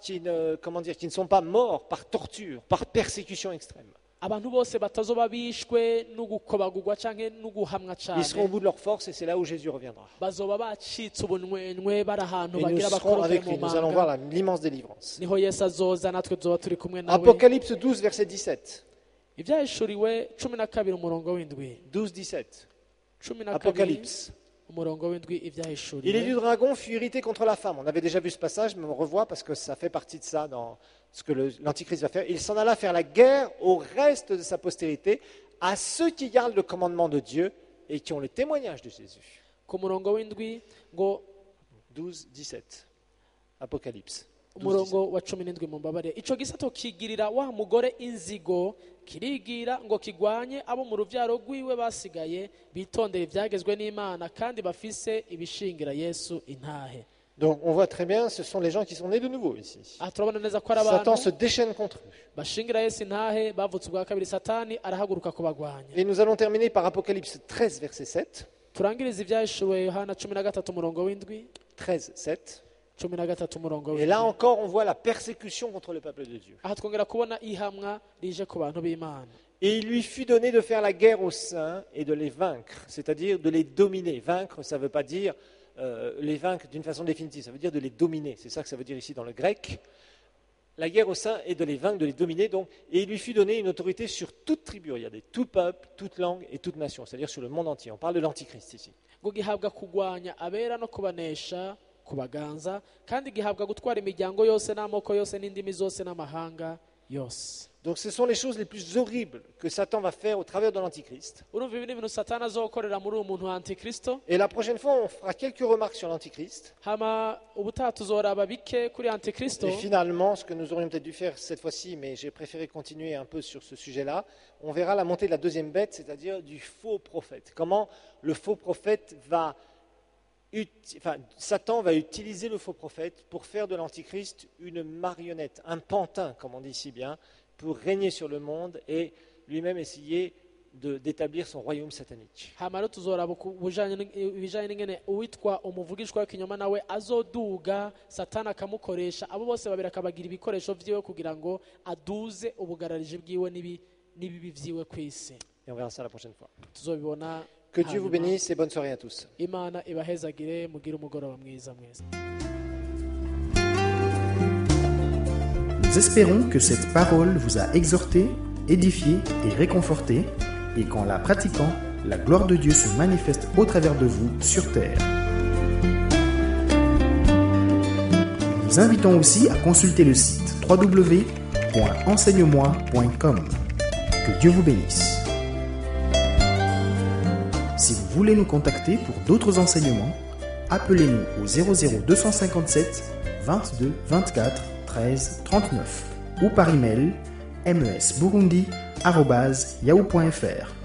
sont pas morts par torture, par persécution extrême. abantu bose batazoba bishwe no gukobagurwa canke no guhamwa Ils seront au cyane bout de leur force et c'est là où Jésus reviendra. bazoba bacitse ubunwenwe bari ahantu Et nous bagira serons bakoroke avec mu lui. Nous allons voir manga l'immense délivrance. niho yesu azoza natwe tuzoba turi kumwe nawe. Apocalypse 12, verset 17. ibyahishuriwe 12 umurongo w'indwi. 12, 17. 12 Apocalypse. umurongo w'indwi Il est ibyahishuriwe. du dragon, fut irrité contre la femme. On avait déjà vu ce passage, mais on revoit parce que ça fait partie de ça dans ce que l'Antichrist va faire. Il s'en alla faire la guerre au reste de sa postérité, à ceux qui gardent le commandement de Dieu et qui ont le témoignage de Jésus. ku murongo w'indwi ngo 12, 17. Apocalypse. 12, 17. umurongo wa 17 mu mbabare ico gisato kigirira wa mugore inzigo kirigira ngo kigwanye abo mu ruvyaro rwiwe basigaye bitondera ivyagezwe n'Imana kandi bafise ibishingira Yesu intahe. Donc on voit très bien, ce sont les gens qui sont nés de nouveau ici. aha turabona neza ko ari Satan se abantu déchaîne contre eux. bashingira Yesu intahe bavutse ubwa kabiri satani arahaguruka kubagwanya. Et nous allons terminer par Apocalypse 13, verset 7. turangiriza ibyahishuwe Yohana 13 umurongo w'indwi. 13, 7. 13 umurongo Et là w'indwi. encore, on voit la persécution contre le peuple de Dieu. aha twongera kubona ihamwa rije ku bantu b'Imana. Et il lui fut donné de faire la guerre aux saints et de les vaincre, c'est-à-dire de les dominer. Vaincre, ça ne veut pas dire les vaincre d'une façon définitive, ça veut dire de les dominer. C'est ça que ça veut dire ici dans le grec. La guerre aux saints est de les vaincre, de les dominer. Donc, et il lui fut donné une autorité sur toute tribu, regardez, tout peuple, toute langue et toute nation, c'est-à-dire sur le monde entier. On parle de l'Antichrist ici. ngo gihabwa kugwanya abera no kubanesha kubaganza kandi gihabwa gutwara imiryango yose n'amoko yose n'indimi zose n'amahanga yose. Donc ce sont les choses les plus horribles que Satan va faire au travers de l'Antichrist. urumva ibi ni ibintu satani azokorera muri uwo muntu wa antikristo. Et la prochaine fois, on fera quelques remarques sur l'Antichrist. hama ubutaha tuzoraba bike kuri antikristo. Et finalement, ce que nous aurions peut-être dû faire cette fois-ci, mais j'ai préféré continuer un peu sur ce sujet-là, on verra la montée de la deuxième bête, c'est-à-dire du faux prophète. Comment le faux prophète va... Satan va utiliser le faux prophète pour faire de l'Antichrist une marionnette, un pantin, comme on dit si bien, pour régner sur le monde et lui-même essayer d'établir son royaume satanique. hama rero tuzoraba ibijanye n'ingene uwitwa umuvugishwa w'ikinyoma nawe azoduga satani akamukoresha abo bose babiri akabagira ibikoresho vyiwe kugira ngo aduze ubugararije bwiwe n'ibibi vyiwe kw'isi. Et on verra ça la prochaine fois. tuzobibona. Que Dieu vous bénisse et bonne soirée à tous. Imana ibahezagire mugire umugoroba mwiza mwese. Nous espérons que cette parole vous a exhorté, édifié et réconforté, et qu'en la pratiquant, la gloire de Dieu se manifeste au travers de vous sur terre. Nous vous invitons aussi à consulter le site www.enseigne-moi.com. Que Dieu vous bénisse. Si vous voulez nous contacter pour d'autres enseignements, appelez-nous au 00257 22 24 13 39 ou par email mesburundi@yahoo.fr.